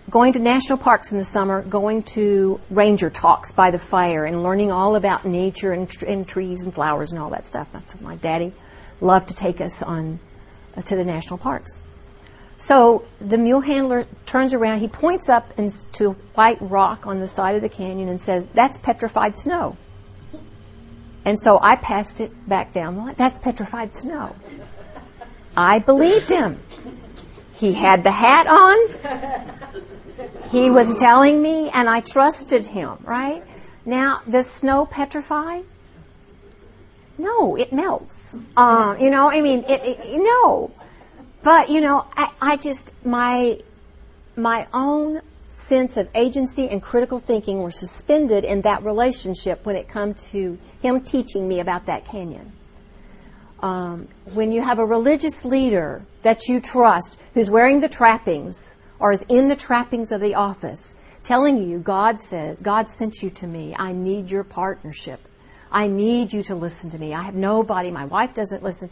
going to national parks in the summer, going to ranger talks by the fire and learning all about nature and, tr- and trees and flowers and all that stuff. That's what my daddy loved to take us on uh, to the national parks. So the mule handler turns around, he points up in, to a white rock on the side of the canyon and says, "That's petrified snow." And so I passed it back down the line. "That's petrified snow." I believed him. He had the hat on. He was telling me, and I trusted him, right? Now, does snow petrify? No, it melts. Um, you know, I mean, it, it, no. But, you know, I, I just, my, my own sense of agency and critical thinking were suspended in that relationship when it come to him teaching me about that canyon. Um, when you have a religious leader that you trust who's wearing the trappings or is in the trappings of the office telling you, God says, God sent you to me. I need your partnership. I need you to listen to me. I have nobody. My wife doesn't listen.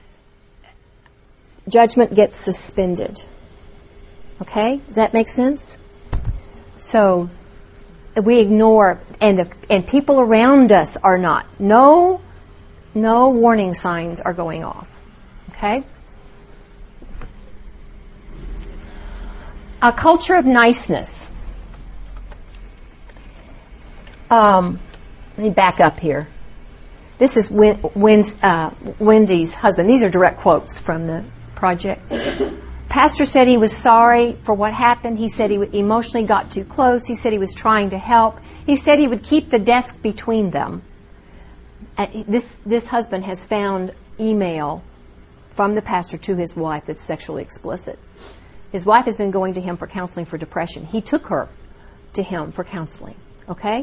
Judgment gets suspended. Okay? Does that make sense? So we ignore, and the, and people around us are not. No, no warning signs are going off. Okay? A culture of niceness. Um, let me back up here. This is Win, Win's, uh, Wendy's husband. These are direct quotes from the project. Pastor said he was sorry for what happened. He said he emotionally got too close. He said he was trying to help. He said he would keep the desk between them. And this this husband has found email from the pastor to his wife that's sexually explicit. His wife has been going to him for counseling for depression. He took her to him for counseling. Okay?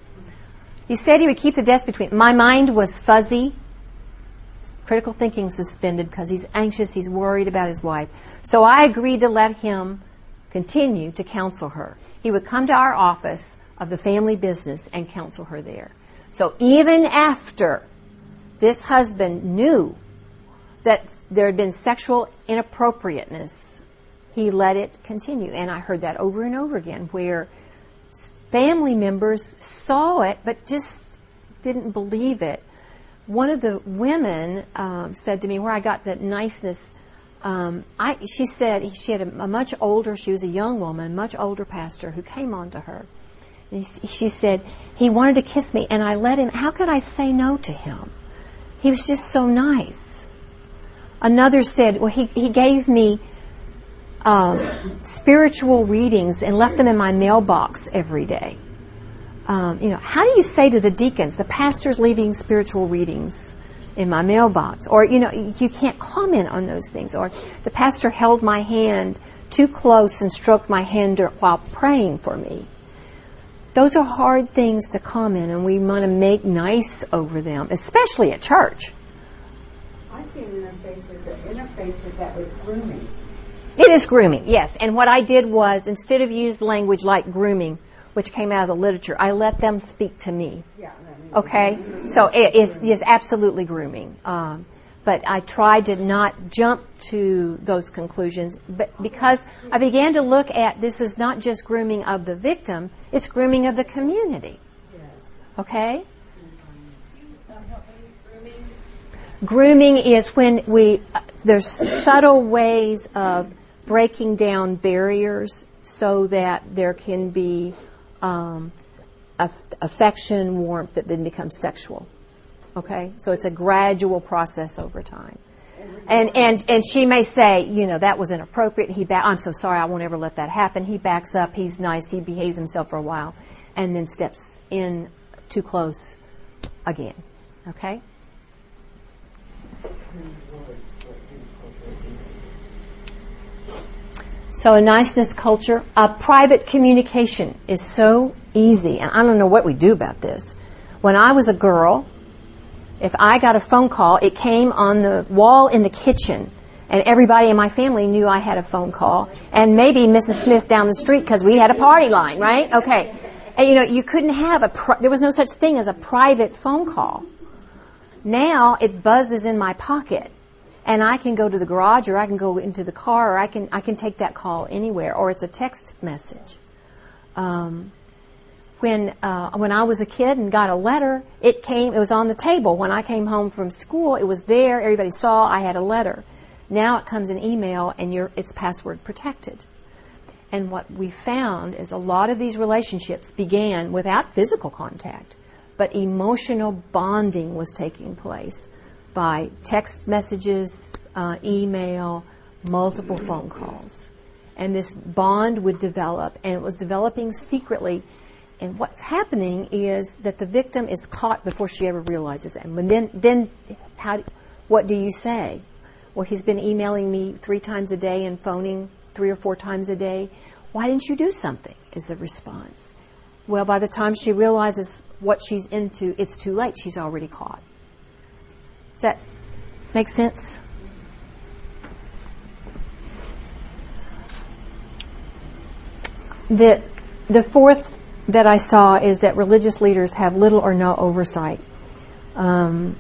He said he would keep the desk between. My mind was fuzzy. Critical thinking suspended because he's anxious, he's worried about his wife. So I agreed to let him continue to counsel her. He would come to our office of the family business and counsel her there. So even after this husband knew that there had been sexual inappropriateness, he let it continue. And I heard that over and over again, where family members saw it but just didn't believe it. One of the women um, said to me, where I got that niceness, um, I, she said she had a, a much older, she was a young woman, much older pastor who came on to her. And he, she said, he wanted to kiss me, and I let him. How could I say no to him? He was just so nice. Another said, well, he, he gave me um, spiritual readings and left them in my mailbox every day. Um, you know, how do you say to the deacons, the pastor's leaving spiritual readings in my mailbox? Or, you know, you can't comment on those things. Or the pastor held my hand too close and stroked my hand while praying for me. Those are hard things to comment, and we want to make nice over them, especially at church. I see an interface with the interface with that with grooming. It is grooming, yes. And what I did was, instead of use language like grooming, which came out of the literature, I let them speak to me. Yeah. Okay? So it is, is absolutely grooming. Um, but I tried to not jump to those conclusions, but because I began to look at this is not just grooming of the victim, it's grooming of the community. Okay? Grooming is when we, uh, there's subtle ways of breaking down barriers so that there can be Um, affection, warmth that then becomes sexual. Okay? So it's a gradual process over time. And and and she may say, you know, that was inappropriate. He back, I'm so sorry, I won't ever let that happen. He backs up, he's nice, he behaves himself for a while, and then steps in too close again. Okay? So a niceness culture, a private communication is so easy. And I don't know what we do about this. When I was a girl, if I got a phone call, it came on the wall in the kitchen. And everybody in my family knew I had a phone call. And maybe Missus Smith down the street because we had a party line, right? Okay. And you know, you couldn't have a, pri- there was no such thing as a private phone call. Now it buzzes in my pocket. And I can go to the garage, or I can go into the car, or I can I can take that call anywhere, or it's a text message. Um, when uh, when I was a kid and got a letter, it came. It was on the table when I came home from school. It was there. Everybody saw I had a letter. Now it comes in email, and you're, it's password protected. And what we found is a lot of these relationships began without physical contact, but emotional bonding was taking place by text messages, uh, email, multiple phone calls. And this bond would develop, and it was developing secretly. And what's happening is that the victim is caught before she ever realizes it. And then, then how? What do you say? Well, he's been emailing me three times a day and phoning three or four times a day. Why didn't you do something? Is the response. Well, by the time she realizes what she's into, it's too late. She's already caught. Does that make sense? The the fourth that I saw is that religious leaders have little or no oversight. Um,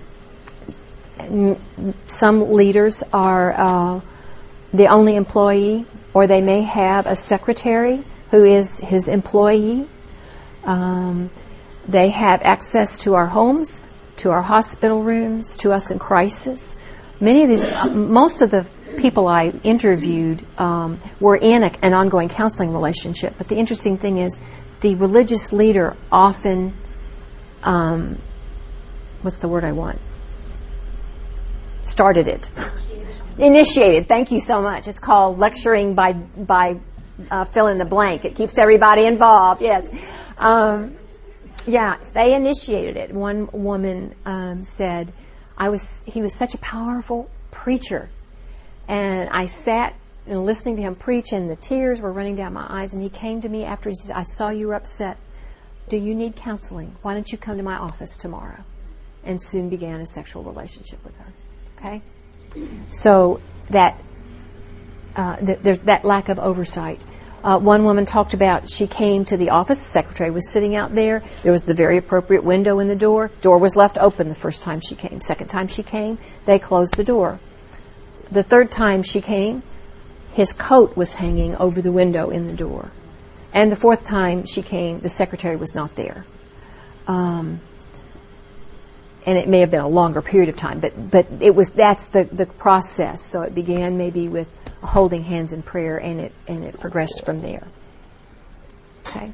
some leaders are uh, the only employee, or they may have a secretary who is his employee. Um, they have access to our homes, to our hospital rooms, to us in crisis. Many of these, most of the people I interviewed um, were in a, an ongoing counseling relationship. But the interesting thing is, the religious leader often, um, what's the word I want? Started it. Initiated. Thank you so much. It's called lecturing by by uh, fill in the blank. It keeps everybody involved. Yes. Um, yeah, they initiated it. One woman um, said, "I was. He was such a powerful preacher, and I sat and listening to him preach, and the tears were running down my eyes. And he came to me after, he said, 'I saw you were upset. Do you need counseling? Why don't you come to my office tomorrow?' And soon began a sexual relationship with her." Okay, so that uh, th- there's that lack of oversight. Uh, one woman talked about she came to the office. The secretary was sitting out there. There was the very appropriate window in the door. Door was left open the first time she came. Second time she came, they closed the door. The third time she came, his coat was hanging over the window in the door. And the fourth time she came, the secretary was not there. Um, and it may have been a longer period of time, but but it was that's the, the process. So it began maybe with holding hands in prayer, and it and it progressed from there. Okay.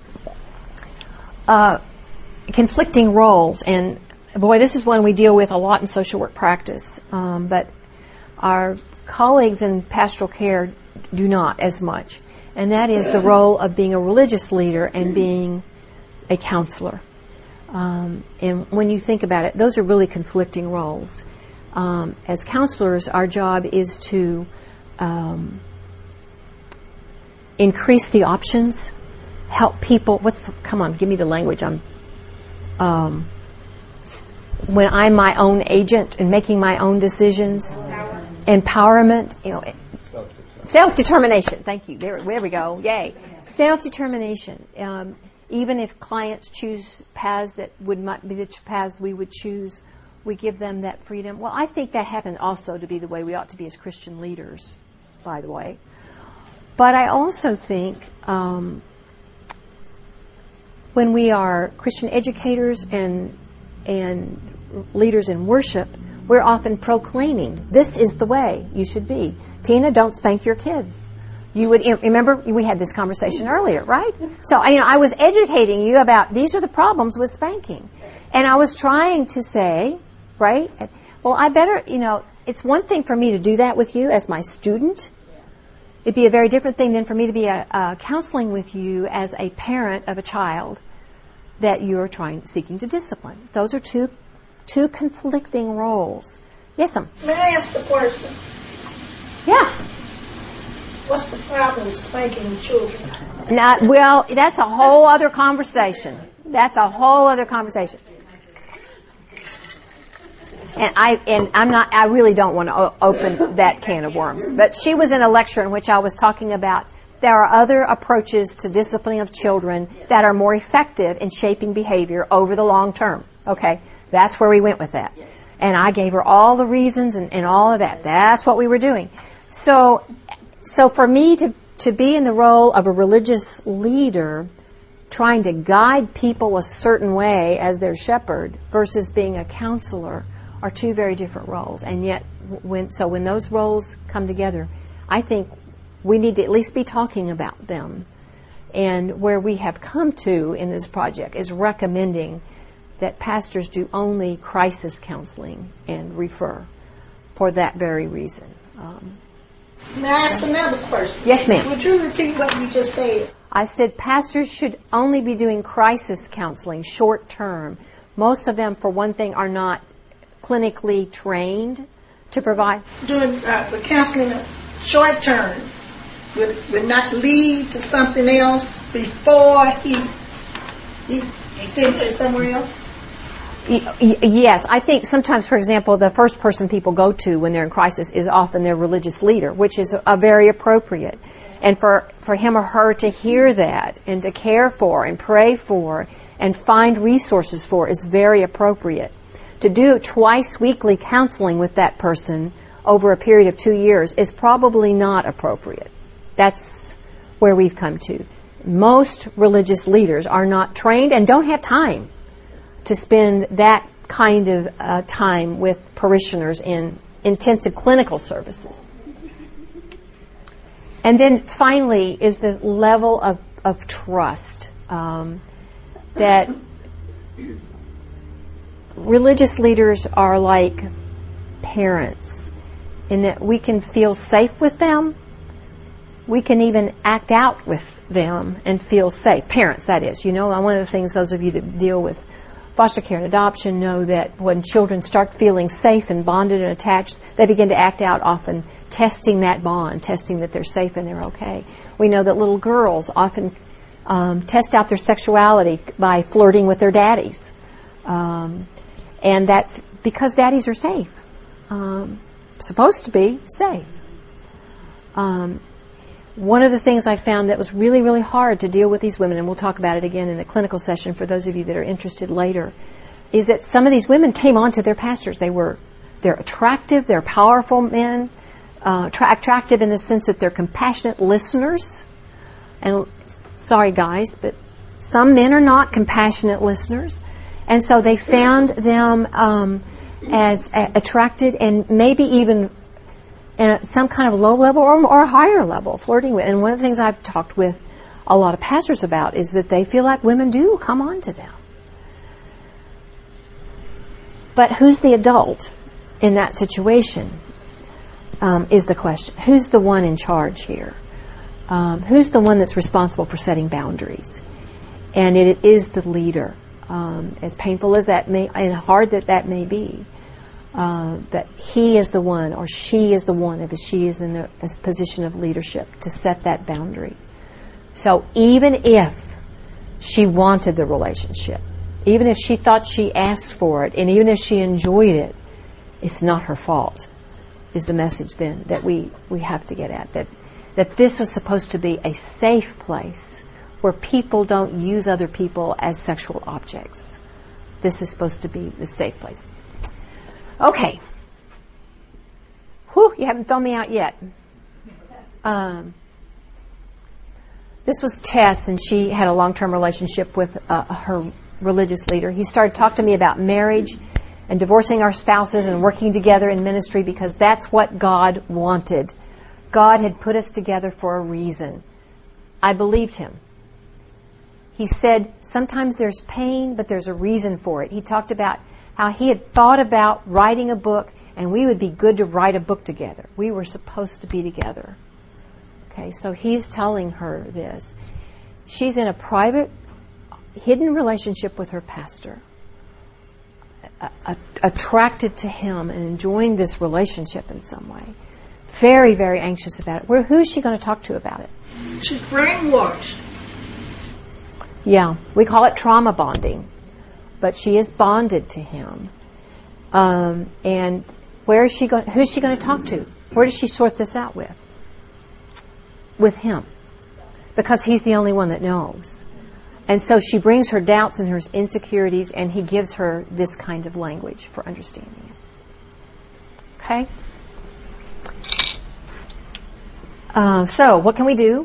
Uh, conflicting roles, and boy, this is one we deal with a lot in social work practice. Um, but our colleagues in pastoral care do not as much, and that is the role of being a religious leader and being a counselor. Um, and when you think about it, those are really conflicting roles. Um, as counselors, our job is to um, increase the options, help people. What's the, come on, give me the language. I'm um, when I'm my own agent and making my own decisions. Empowerment. Empowerment, you know, self-determination. Self-determination. Thank you. There, there we go. Yay. Self-determination. Um, even if clients choose paths that would not be the paths we would choose, we give them that freedom. Well, I think that happened also to be the way we ought to be as Christian leaders, by the way. But I also think um, when we are Christian educators and and leaders in worship, we're often proclaiming, this is the way you should be. Tina, don't spank your kids. You would remember we had this conversation earlier, right? So you know, I was educating you about these are the problems with spanking, and I was trying to say, right? Well, I better, you know, it's one thing for me to do that with you as my student. It'd be a very different thing than for me to be a, a counseling with you as a parent of a child that you're trying seeking to discipline. Those are two two conflicting roles. Yes, ma'am. May I ask the question? Yeah. What's the problem with spanking children? Not, well, that's a whole other conversation. That's a whole other conversation. And I and I'm not. I really don't want to o- open that can of worms. But she was in a lecture in which I was talking about there are other approaches to disciplining of children that are more effective in shaping behavior over the long term. Okay, that's where we went with that. And I gave her all the reasons and, and all of that. That's what we were doing. So, so for me to, to be in the role of a religious leader, trying to guide people a certain way as their shepherd versus being a counselor are two very different roles. And yet, when so when those roles come together, I think we need to at least be talking about them. And where we have come to in this project is recommending that pastors do only crisis counseling and refer for that very reason. Um, May I ask another question? Yes, ma'am. Would you repeat what you just said? I said pastors should only be doing crisis counseling, short term. Most of them, for one thing, are not clinically trained to provide. Doing uh, the counseling short term would, would not lead to something else before he he sent you somewhere else? Yes, I think sometimes, for example, the first person people go to when they're in crisis is often their religious leader, which is a very appropriate. And for, for him or her to hear that and to care for and pray for and find resources for is very appropriate. To do twice weekly counseling with that person over a period of two years is probably not appropriate. That's where we've come to. Most religious leaders are not trained and don't have time to spend that kind of uh, time with parishioners in intensive clinical services. And then finally is the level of, of trust um, that religious leaders are like parents in that we can feel safe with them. We can even act out with them and feel safe. Parents, that is. You know, one of the things those of you that deal with foster care and adoption know that when children start feeling safe and bonded and attached, they begin to act out, often testing that bond, testing that they're safe and they're okay. We know that little girls often um, test out their sexuality by flirting with their daddies. Um, and that's because daddies are safe. Um, supposed to be safe. Um, one of the things I found that was really, really hard to deal with these women, and we'll talk about it again in the clinical session for those of you that are interested later, is that some of these women came on to their pastors. They were, they're attractive, they're powerful men, uh, tra- attractive in the sense that they're compassionate listeners. And sorry guys, but some men are not compassionate listeners. And so they found them um, as a- attracted and maybe even at some kind of low level or, or a higher level, flirting with. And one of the things I've talked with a lot of pastors about is that they feel like women do come on to them. But who's the adult in that situation um, is the question. Who's the one in charge here? Um, who's the one that's responsible for setting boundaries? And it is the leader. Um, as painful as that may, and hard that that may be. Uh, that he is the one or she is the one if she is in a, a position of leadership to set that boundary. So even if she wanted the relationship, even if she thought she asked for it, and even if she enjoyed it, it's not her fault, is the message then that we, we have to get at. That, that this was supposed to be a safe place where people don't use other people as sexual objects. This is supposed to be the safe place. Okay. Whew, you haven't thrown me out yet. Um, this was Tess, and she had a long-term relationship with uh, her religious leader. He started talking to me about marriage and divorcing our spouses and working together in ministry because that's what God wanted. God had put us together for a reason. I believed him. He said, sometimes there's pain, but there's a reason for it. He talked about how he had thought about writing a book, and we would be good to write a book together. We were supposed to be together. Okay, so he's telling her this. She's in a private, hidden relationship with her pastor, a- a- attracted to him and enjoying this relationship in some way. Very, very anxious about it. Where, who is she going to talk to about it? She's brainwashed. Yeah, we call it trauma bonding. But she is bonded to him. Um, and where is she going? Who is she going to talk to? Where does she sort this out with? With him. Because he's the only one that knows. And so she brings her doubts and her insecurities, and he gives her this kind of language for understanding it. Okay? Uh, so, what can we do?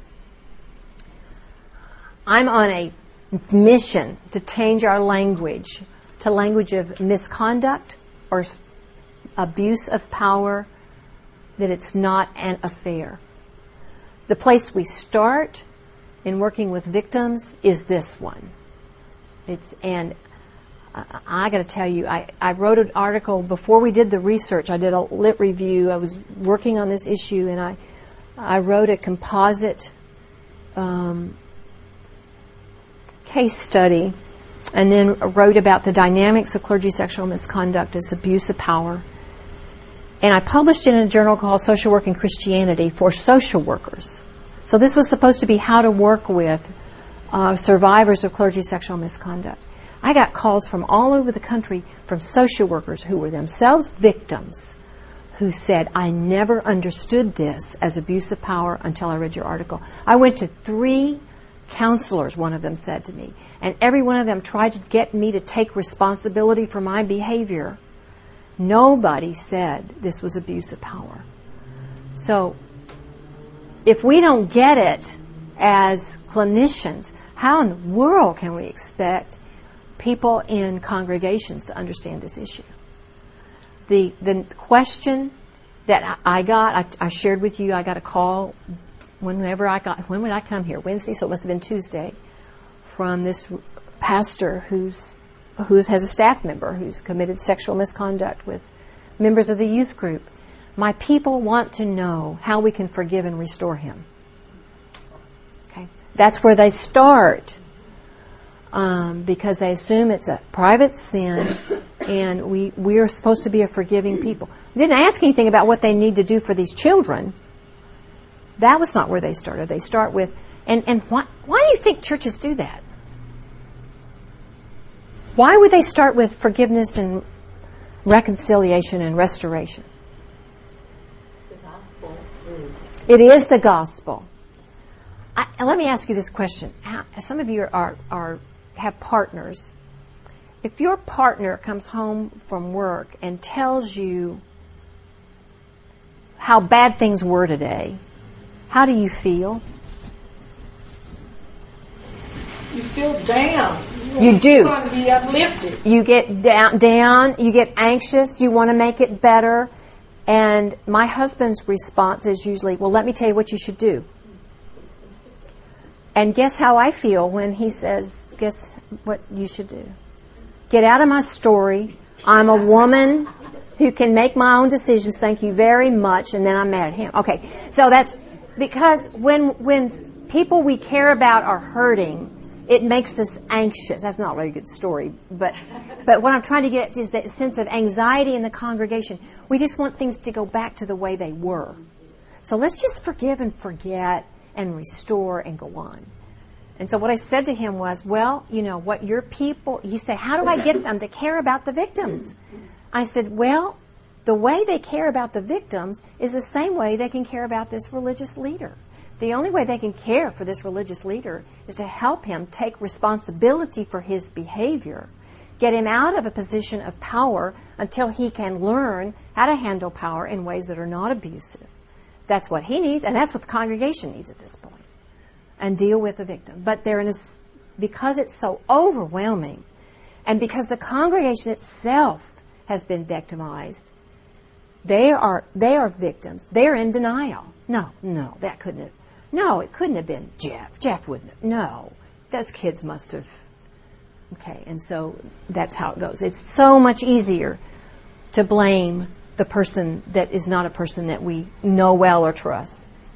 I'm on a mission to change our language to language of misconduct or abuse of power, that it's not an affair. The place we start in working with victims is this one. It's and I, I got to tell you, I, I wrote an article before we did the research. I did a lit review. I was working on this issue, and I I wrote a composite um, case study, and then wrote about the dynamics of clergy sexual misconduct as abuse of power. And I published it in a journal called Social Work and Christianity for social workers. So this was supposed to be how to work with uh, survivors of clergy sexual misconduct. I got calls from all over the country from social workers who were themselves victims, who said, I never understood this as abuse of power until I read your article. I went to three counselors, one of them said to me, and every one of them tried to get me to take responsibility for my behavior. Nobody said this was abuse of power. So, if we don't get it as clinicians, how in the world can we expect people in congregations to understand this issue? The the question that I got, I, I shared with you, I got a call whenever I got, when would I come here? Wednesday, so it must have been Tuesday, from this pastor who's who has a staff member who's committed sexual misconduct with members of the youth group. My people want to know how we can forgive and restore him. Okay, that's where they start, um, because they assume it's a private sin, and we we are supposed to be a forgiving people. They didn't ask anything about what they need to do for these children. That was not where they started. They start with, and and why why do you think churches do that? Why would they start with forgiveness and reconciliation and restoration? The gospel is. It is the gospel. I, let me ask you this question. How, some of you are, are have partners. If your partner comes home from work and tells you how bad things were today, how do you feel? You feel down. You do. You want to be uplifted. You get down, down, you get anxious, you want to make it better. And my husband's response is usually, well, let me tell you what you should do. And guess how I feel when he says, guess what you should do? Get out of my story. I'm a woman who can make my own decisions. Thank you very much. And then I'm mad at him. Okay. So that's because when, when people we care about are hurting, it makes us anxious. That's not a very good story, but but what I'm trying to get at is that sense of anxiety in the congregation. We just want things to go back to the way they were. So let's just forgive and forget and restore and go on. And so what I said to him was, well, you know, what your people, he said, how do I get them to care about the victims? I said, well, the way they care about the victims is the same way they can care about this religious leader. The only way they can care for this religious leader is to help him take responsibility for his behavior, get him out of a position of power until he can learn how to handle power in ways that are not abusive. That's what he needs, and that's what the congregation needs at this point, and deal with the victim. But they're in a, because it's so overwhelming, and because the congregation itself has been victimized, they are they are victims. They're in denial. No, no, that couldn't have. No, it couldn't have been Jeff. Jeff wouldn't have. No, those kids must have. Okay, and so that's how it goes. It's so much easier to blame the person that is not a person that we know well or trust.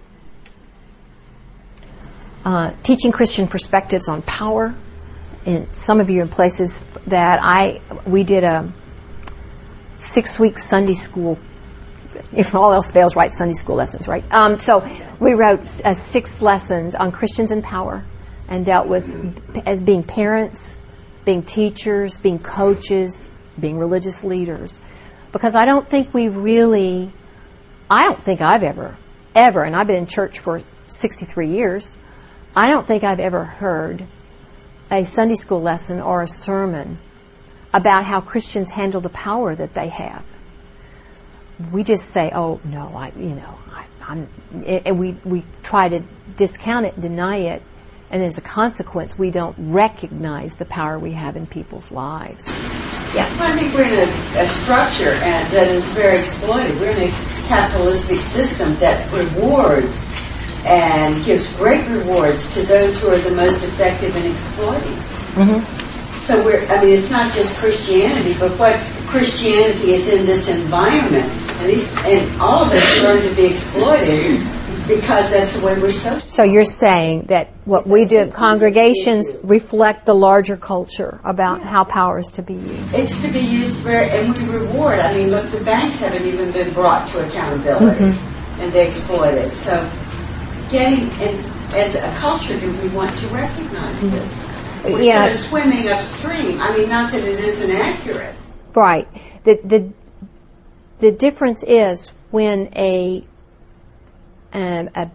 Uh, teaching Christian perspectives on power. And some of you in places that I, we did a six-week Sunday school. If all else fails, write Sunday school lessons, right? Um, so we wrote uh, six lessons on Christians in power and dealt with as being parents, being teachers, being coaches, being religious leaders. Because I don't think we really, I don't think I've ever, ever, and I've been in church for sixty-three years, I don't think I've ever heard a Sunday school lesson or a sermon about how Christians handle the power that they have. we just say, oh, no, I, you know, I, I'm, and we, we try to discount it, deny it, and as a consequence, we don't recognize the power we have in people's lives. Yeah, well, I think we're in a, a structure and that is very exploited. We're in a capitalistic system that rewards and gives great rewards to those who are the most effective in exploiting. Mm-hmm. So we're, I mean, it's not just Christianity, but what Christianity is in this environment. And, these, and all of us learn to be exploited because that's the way we're social. So you're saying that what we do at congregations reflect the larger culture about how power is to be used. It's to be used very, and we reward. I mean, look, the banks haven't even been brought to accountability, mm-hmm. and they exploit it. So getting, and as a culture, do we want to recognize mm-hmm. this? We're yeah. sort of swimming upstream. I mean, not that it isn't accurate. Right. The, the, the difference is when a Um, a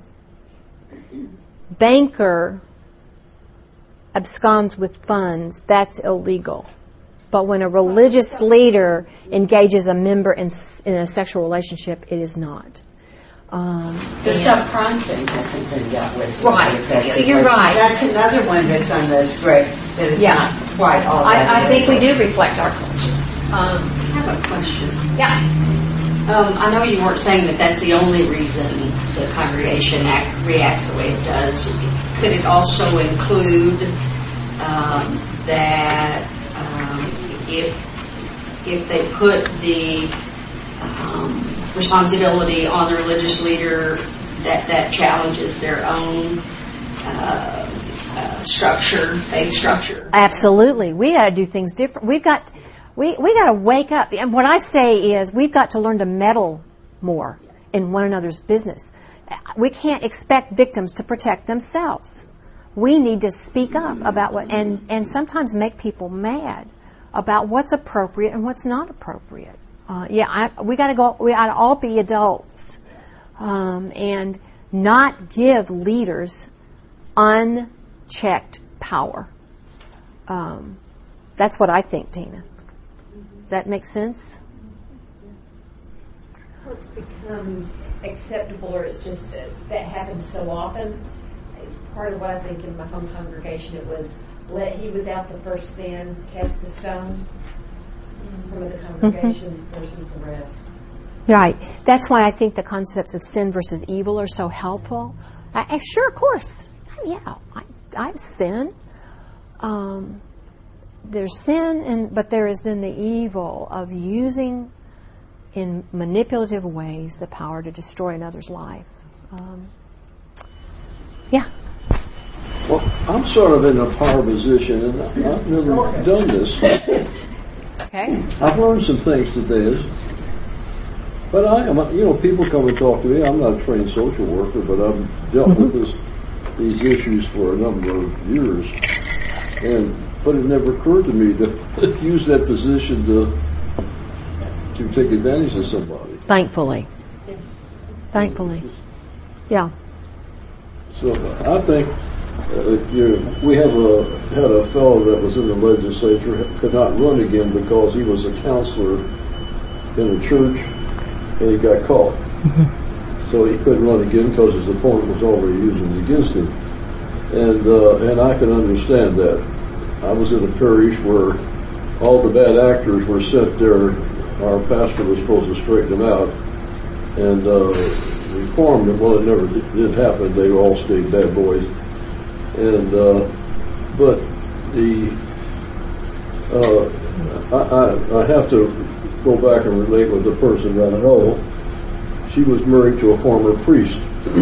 banker absconds with funds, that's illegal. But when a religious leader engages a member in, in a sexual relationship, it is not. Um, the subprime thing hasn't been dealt with. Right. You're right. That's another one that's on the script that is yeah. not quite all that. I, I think we do reflect our culture. Um, I have a question. Yeah. Um, I know you weren't saying that that's the only reason the congregation act, reacts the way it does. Could it also include um, that um, if if they put the um, responsibility on the religious leader, that that challenges their own uh, uh, structure, faith structure? Absolutely. We got to do things different. We've got... We we got to wake up. And what I say is we've got to learn to meddle more in one another's business. We can't expect victims to protect themselves. We need to speak up about what, and, and sometimes make people mad about what's appropriate and what's not appropriate. Uh, yeah, I, we got to go. We got to all be adults, um, and not give leaders unchecked power. Um, that's what I think, Tina. Does that make sense? Well, it's become acceptable, or it's just uh, that happens so often. It's part of what I think in my home congregation. It was, let he without the first sin cast the stone. Some of the congregation mm-hmm. versus the rest. Right. That's why I think the concepts of sin versus evil are so helpful. I, I, sure, of course. Yeah, I, I sin. Um, There's sin, and but there is then the evil of using in manipulative ways the power to destroy another's life. Um, yeah. Well, I'm sort of in a power position, and I've never done this. Okay. I've learned some things today, but I am, you know, people come and talk to me. I'm not a trained social worker, but I've dealt mm-hmm. with this, these issues for a number of years, and. But it never occurred to me to use that position to to take advantage of somebody. Thankfully. Yes. Thankfully. Yeah. So I think uh, you know, we have a had a fellow that was in the legislature could not run again because he was a counselor in a church and he got caught. Mm-hmm. So he couldn't run again because his opponent was already using it against him. And uh, and I can understand that. I was in a parish where all the bad actors were sent there. Our pastor was supposed to straighten them out and uh, reform them. Well, it never did, did happen. They all stayed bad boys. And uh, but the uh, I, I, I have to go back and relate with the person that I know. She was married to a former priest.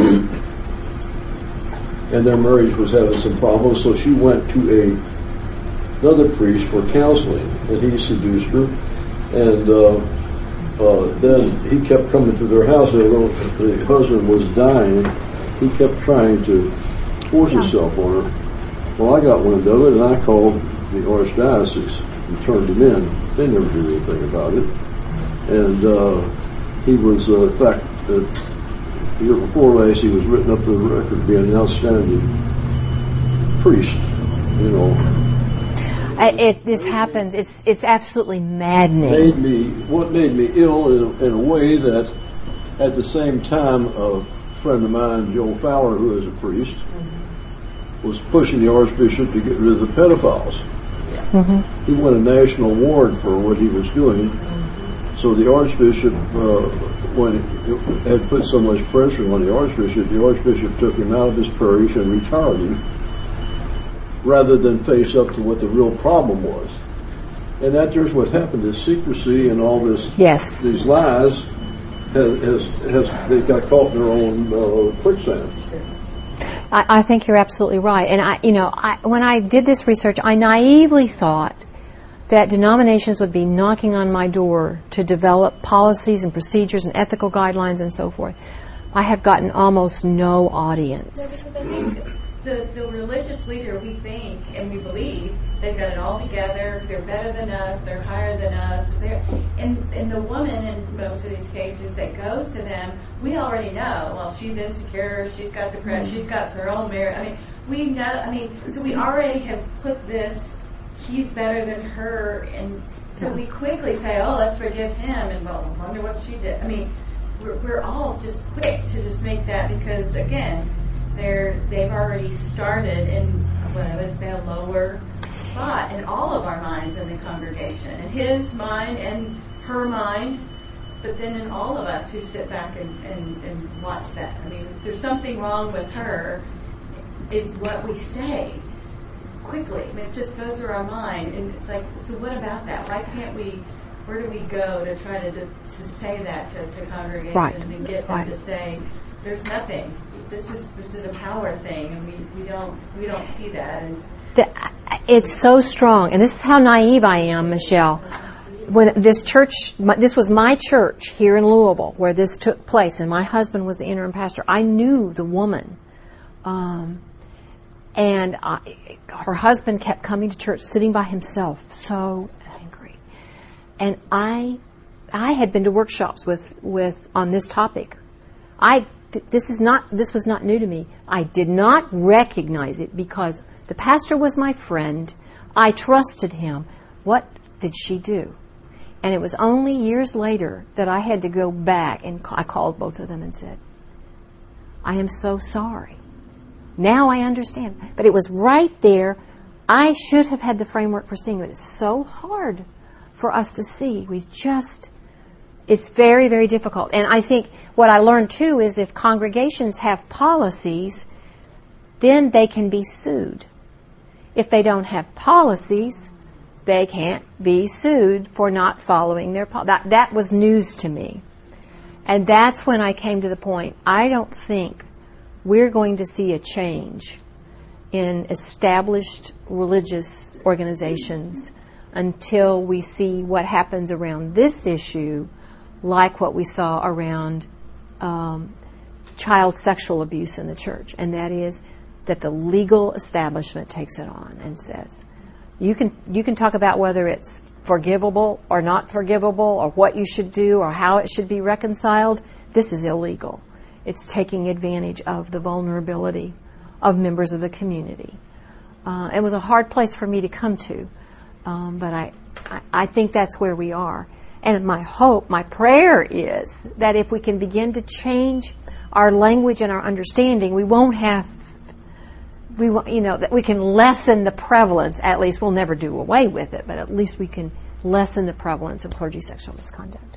And their marriage was having some problems, so she went to a another priest for counseling, and he seduced her, and uh, uh, then he kept coming to their house, and the husband was dying. He kept trying to force himself on her. Well, I got wind of it, and I called the archdiocese and turned him in. They never did anything about it. And uh, he was, uh, in fact, uh, the year before last, he was written up to the record being an outstanding priest, you know. I, it, this happens. It's it's absolutely maddening. Made me what made me ill in a, in a way that, at the same time, a friend of mine, Joe Fowler, who is a priest, mm-hmm. was pushing the Archbishop to get rid of the pedophiles. Yeah. Mm-hmm. He won a national award for what he was doing. Mm-hmm. So the Archbishop, uh, when it had put so much pressure on the Archbishop, the Archbishop took him out of his parish and retired him, rather than face up to what the real problem was. And that there's what happened, this secrecy and all this, yes. these lies, has, has, has they got caught in their own uh, quicksand. I, I think you're absolutely right. And I, you know, I, when I did this research, I naively thought that denominations would be knocking on my door to develop policies and procedures and ethical guidelines and so forth. I have gotten almost no audience. Yeah, because I think the, the religious leader, we think and we believe they've got it all together, they're better than us, they're higher than us. They're, and, and the woman in most of these cases that goes to them, we already know, well, she's insecure, she's got depression, she's got her own marriage. I mean, we know, I mean, so we already have put this, he's better than her, and so we quickly say, oh, let's forgive him, and well, I wonder what she did. I mean, we're, we're all just quick to just make that because, again, they're, they've already started in what I would say a lower spot in all of our minds in the congregation, in his mind and her mind, but then in all of us who sit back and, and, and watch that. I mean, if there's something wrong with her, is what we say quickly. I mean, it just goes through our mind, and it's like, so what about that? Why can't we, where do we go to try to to, to say that to, to congregations right. and get them right. to say, there's nothing. This is this is a power thing, and we, we don't we don't see that. And the, it's so strong, and this is how naive I am, Michelle. When this church, this was my church here in Louisville, where this took place, and my husband was the interim pastor. I knew the woman, um, and I, her husband kept coming to church, sitting by himself, so angry. And I, I had been to workshops with with on this topic. I. This is not. This was not new to me. I did not recognize it because the pastor was my friend. I trusted him. What did she do? And it was only years later that I had to go back, and I called both of them and said, I am so sorry. Now I understand. But it was right there. I should have had the framework for seeing it. It's so hard for us to see. We just, it's very, very difficult. And I think what I learned, too, is if congregations have policies, then they can be sued. If they don't have policies, they can't be sued for not following their policy. That, that was news to me. And that's when I came to the point, I don't think we're going to see a change in established religious organizations until we see what happens around this issue, like what we saw around Um, child sexual abuse in the church, and that is that the legal establishment takes it on and says, you can you can talk about whether it's forgivable or not forgivable, or what you should do, or how it should be reconciled. This is illegal. It's taking advantage of the vulnerability of members of the community. Uh, it was a hard place for me to come to, um, but I, I I think that's where we are. And my hope, my prayer is that if we can begin to change our language and our understanding, we won't have, we won't, you know, that we can lessen the prevalence. At least we'll never do away with it, but at least we can lessen the prevalence of clergy sexual misconduct.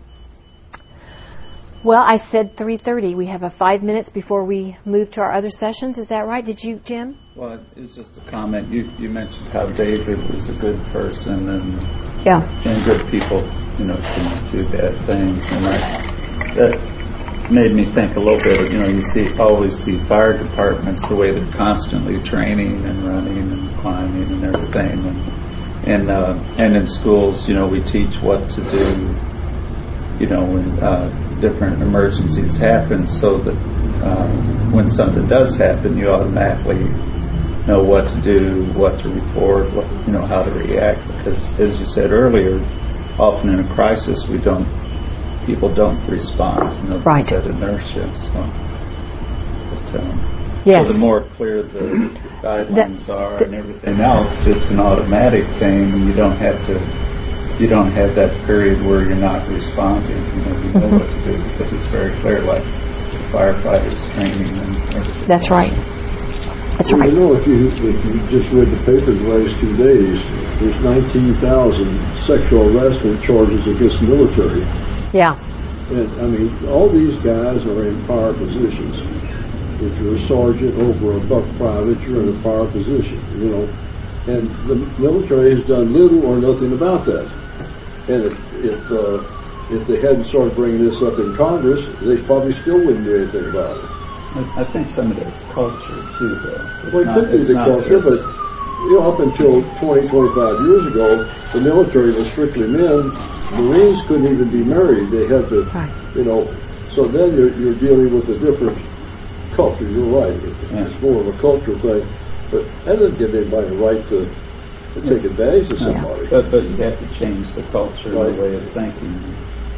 Well, I said three thirty. We have a five minutes before we move to our other sessions. Is that right? Did you, Jim? Well, it's just a comment. You you mentioned how David was a good person, and yeah, and good people, you know, can do bad things, and I, that made me think a little bit. You know, you see always see fire departments the way they're constantly training and running and climbing and everything, and and uh, and in schools, you know, we teach what to do. You know, when uh, different emergencies happen, so that uh, when something does happen, you automatically know what to do, what to report, what, you know, how to react. Because, as you said earlier, often in a crisis, we don't, people don't respond. You know, right. It's at inertia. So, but, um, Yes. So the more clear the guidelines are and everything else, it's an automatic thing, and you don't have to. You don't have that period where you're not responding. You know, you know mm-hmm. what to do because it's very clear, like firefighters training and everything. That's right. That's well, right. You know, if you if you just read the papers the last two days, there's nineteen thousand sexual harassment charges against military. Yeah. And I mean, all these guys are in power positions. If you're a sergeant over a buck private, you're in a power position. You know, and the military has done little or nothing about that. And if if, uh, if they hadn't started bringing this up in Congress, they probably still wouldn't do anything about it. I, I think some of it's culture too, though. It's well, it not, could be the culture, just... but you know, up until twenty, twenty-five years ago, the military was strictly men. Marines couldn't even be married; they had to, right. you know. So then you're you're dealing with a different culture. You're right; yeah. It's more of a cultural thing. But that doesn't give anybody the right to. To take advantage of somebody. Yeah. But, but you have to change the culture right. and the way of thinking.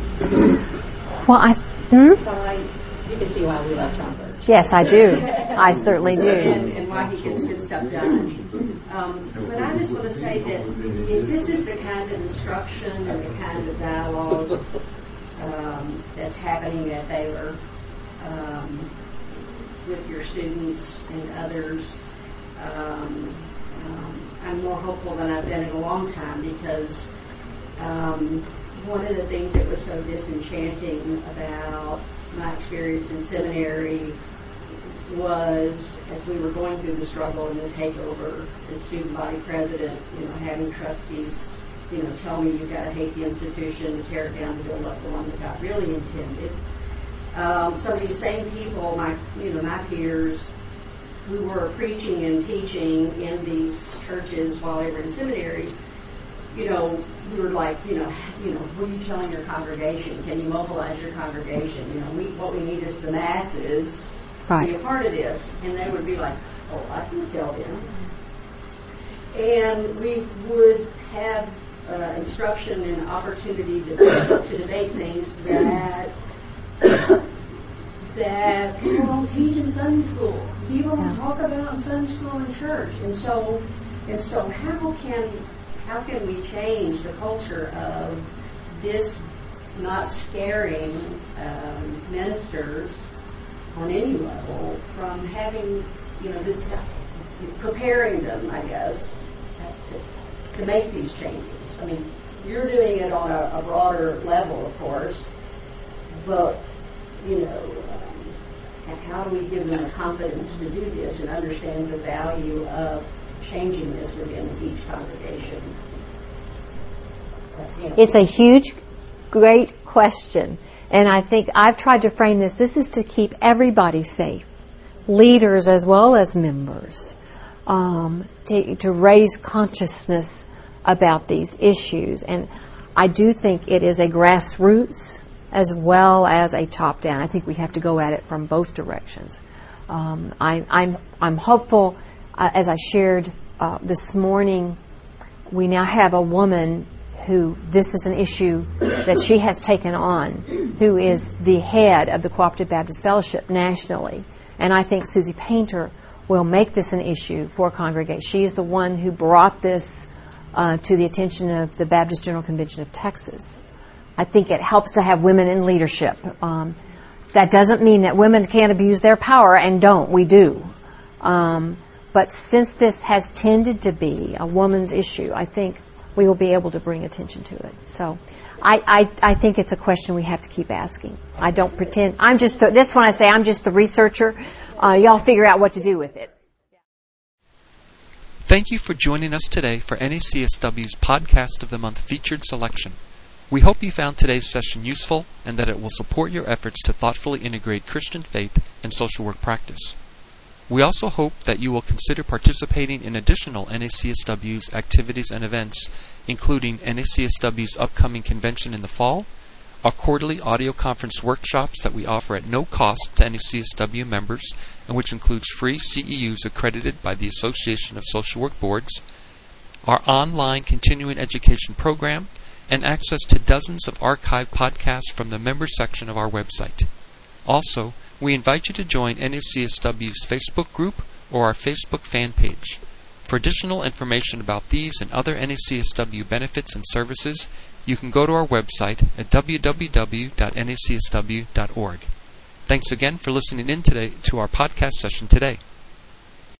Well, I... Hmm? You can see why we love Tom Birch. Yes, I do. I certainly do. And, and why he gets good stuff done. Um, but I just want to say that if this is the kind of instruction and the kind of dialogue um, that's happening at Baylor um, with your students and others, um, um, I'm more hopeful than I've been in a long time because um, one of the things that was so disenchanting about my experience in seminary was as we were going through the struggle and the takeover as student body president, you know, having trustees, you know, tell me you've got to hate the institution to tear it down to build up the one that God really intended. Um, so these same people, my, you know, my peers, who were preaching and teaching in these churches while they were in seminary, you know, we were like, you know, you know, what are you telling your congregation? Can you mobilize your congregation? You know, we, what we need is the masses right. to be a part of this. And they would be like, oh, I can tell them. And we would have uh, instruction and opportunity to, to debate things that that people don't teach in Sunday school. People don't talk about in Sunday school and church. And so, and so, how can how can we change the culture of this not scaring um, ministers on any level from having, you know, this preparing them, I guess, to, to make these changes. I mean, you're doing it on a, a broader level, of course, but you know. Um, How do we give them the confidence to do this and understand the value of changing this within each congregation? You know. It's a huge, great question. And I think I've tried to frame this. This is to keep everybody safe, leaders as well as members, um, to, to raise consciousness about these issues. And I do think it is a grassroots as well as a top-down. I think we have to go at it from both directions. Um, I, I'm I'm hopeful, uh, as I shared uh, this morning, we now have a woman who, this is an issue that she has taken on, who is the head of the Cooperative Baptist Fellowship nationally. And I think Susie Painter will make this an issue for congregation. She is the one who brought this uh, to the attention of the Baptist General Convention of Texas. I think it helps to have women in leadership. Um, that doesn't mean that women can't abuse their power, and don't. We do. Um, but since this has tended to be a woman's issue, I think we will be able to bring attention to it. So I, I, I think it's a question we have to keep asking. I don't pretend. I'm just, the, that's when I say I'm just the researcher. Uh, y'all figure out what to do with it. Thank you for joining us today for N A C S W's Podcast of the Month featured selection. We hope you found today's session useful and that it will support your efforts to thoughtfully integrate Christian faith and social work practice. We also hope that you will consider participating in additional N A C S W's activities and events, including N A C S W's upcoming convention in the fall, our quarterly audio conference workshops that we offer at no cost to N A C S W members, and which includes free C E Us accredited by the Association of Social Work Boards, our online continuing education program, and access to dozens of archived podcasts from the members section of our website. Also, we invite you to join N A C S W's Facebook group or our Facebook fan page. For additional information about these and other N A C S W benefits and services, you can go to our website at w w w dot n a c s w dot org. Thanks again for listening in today to our podcast session today.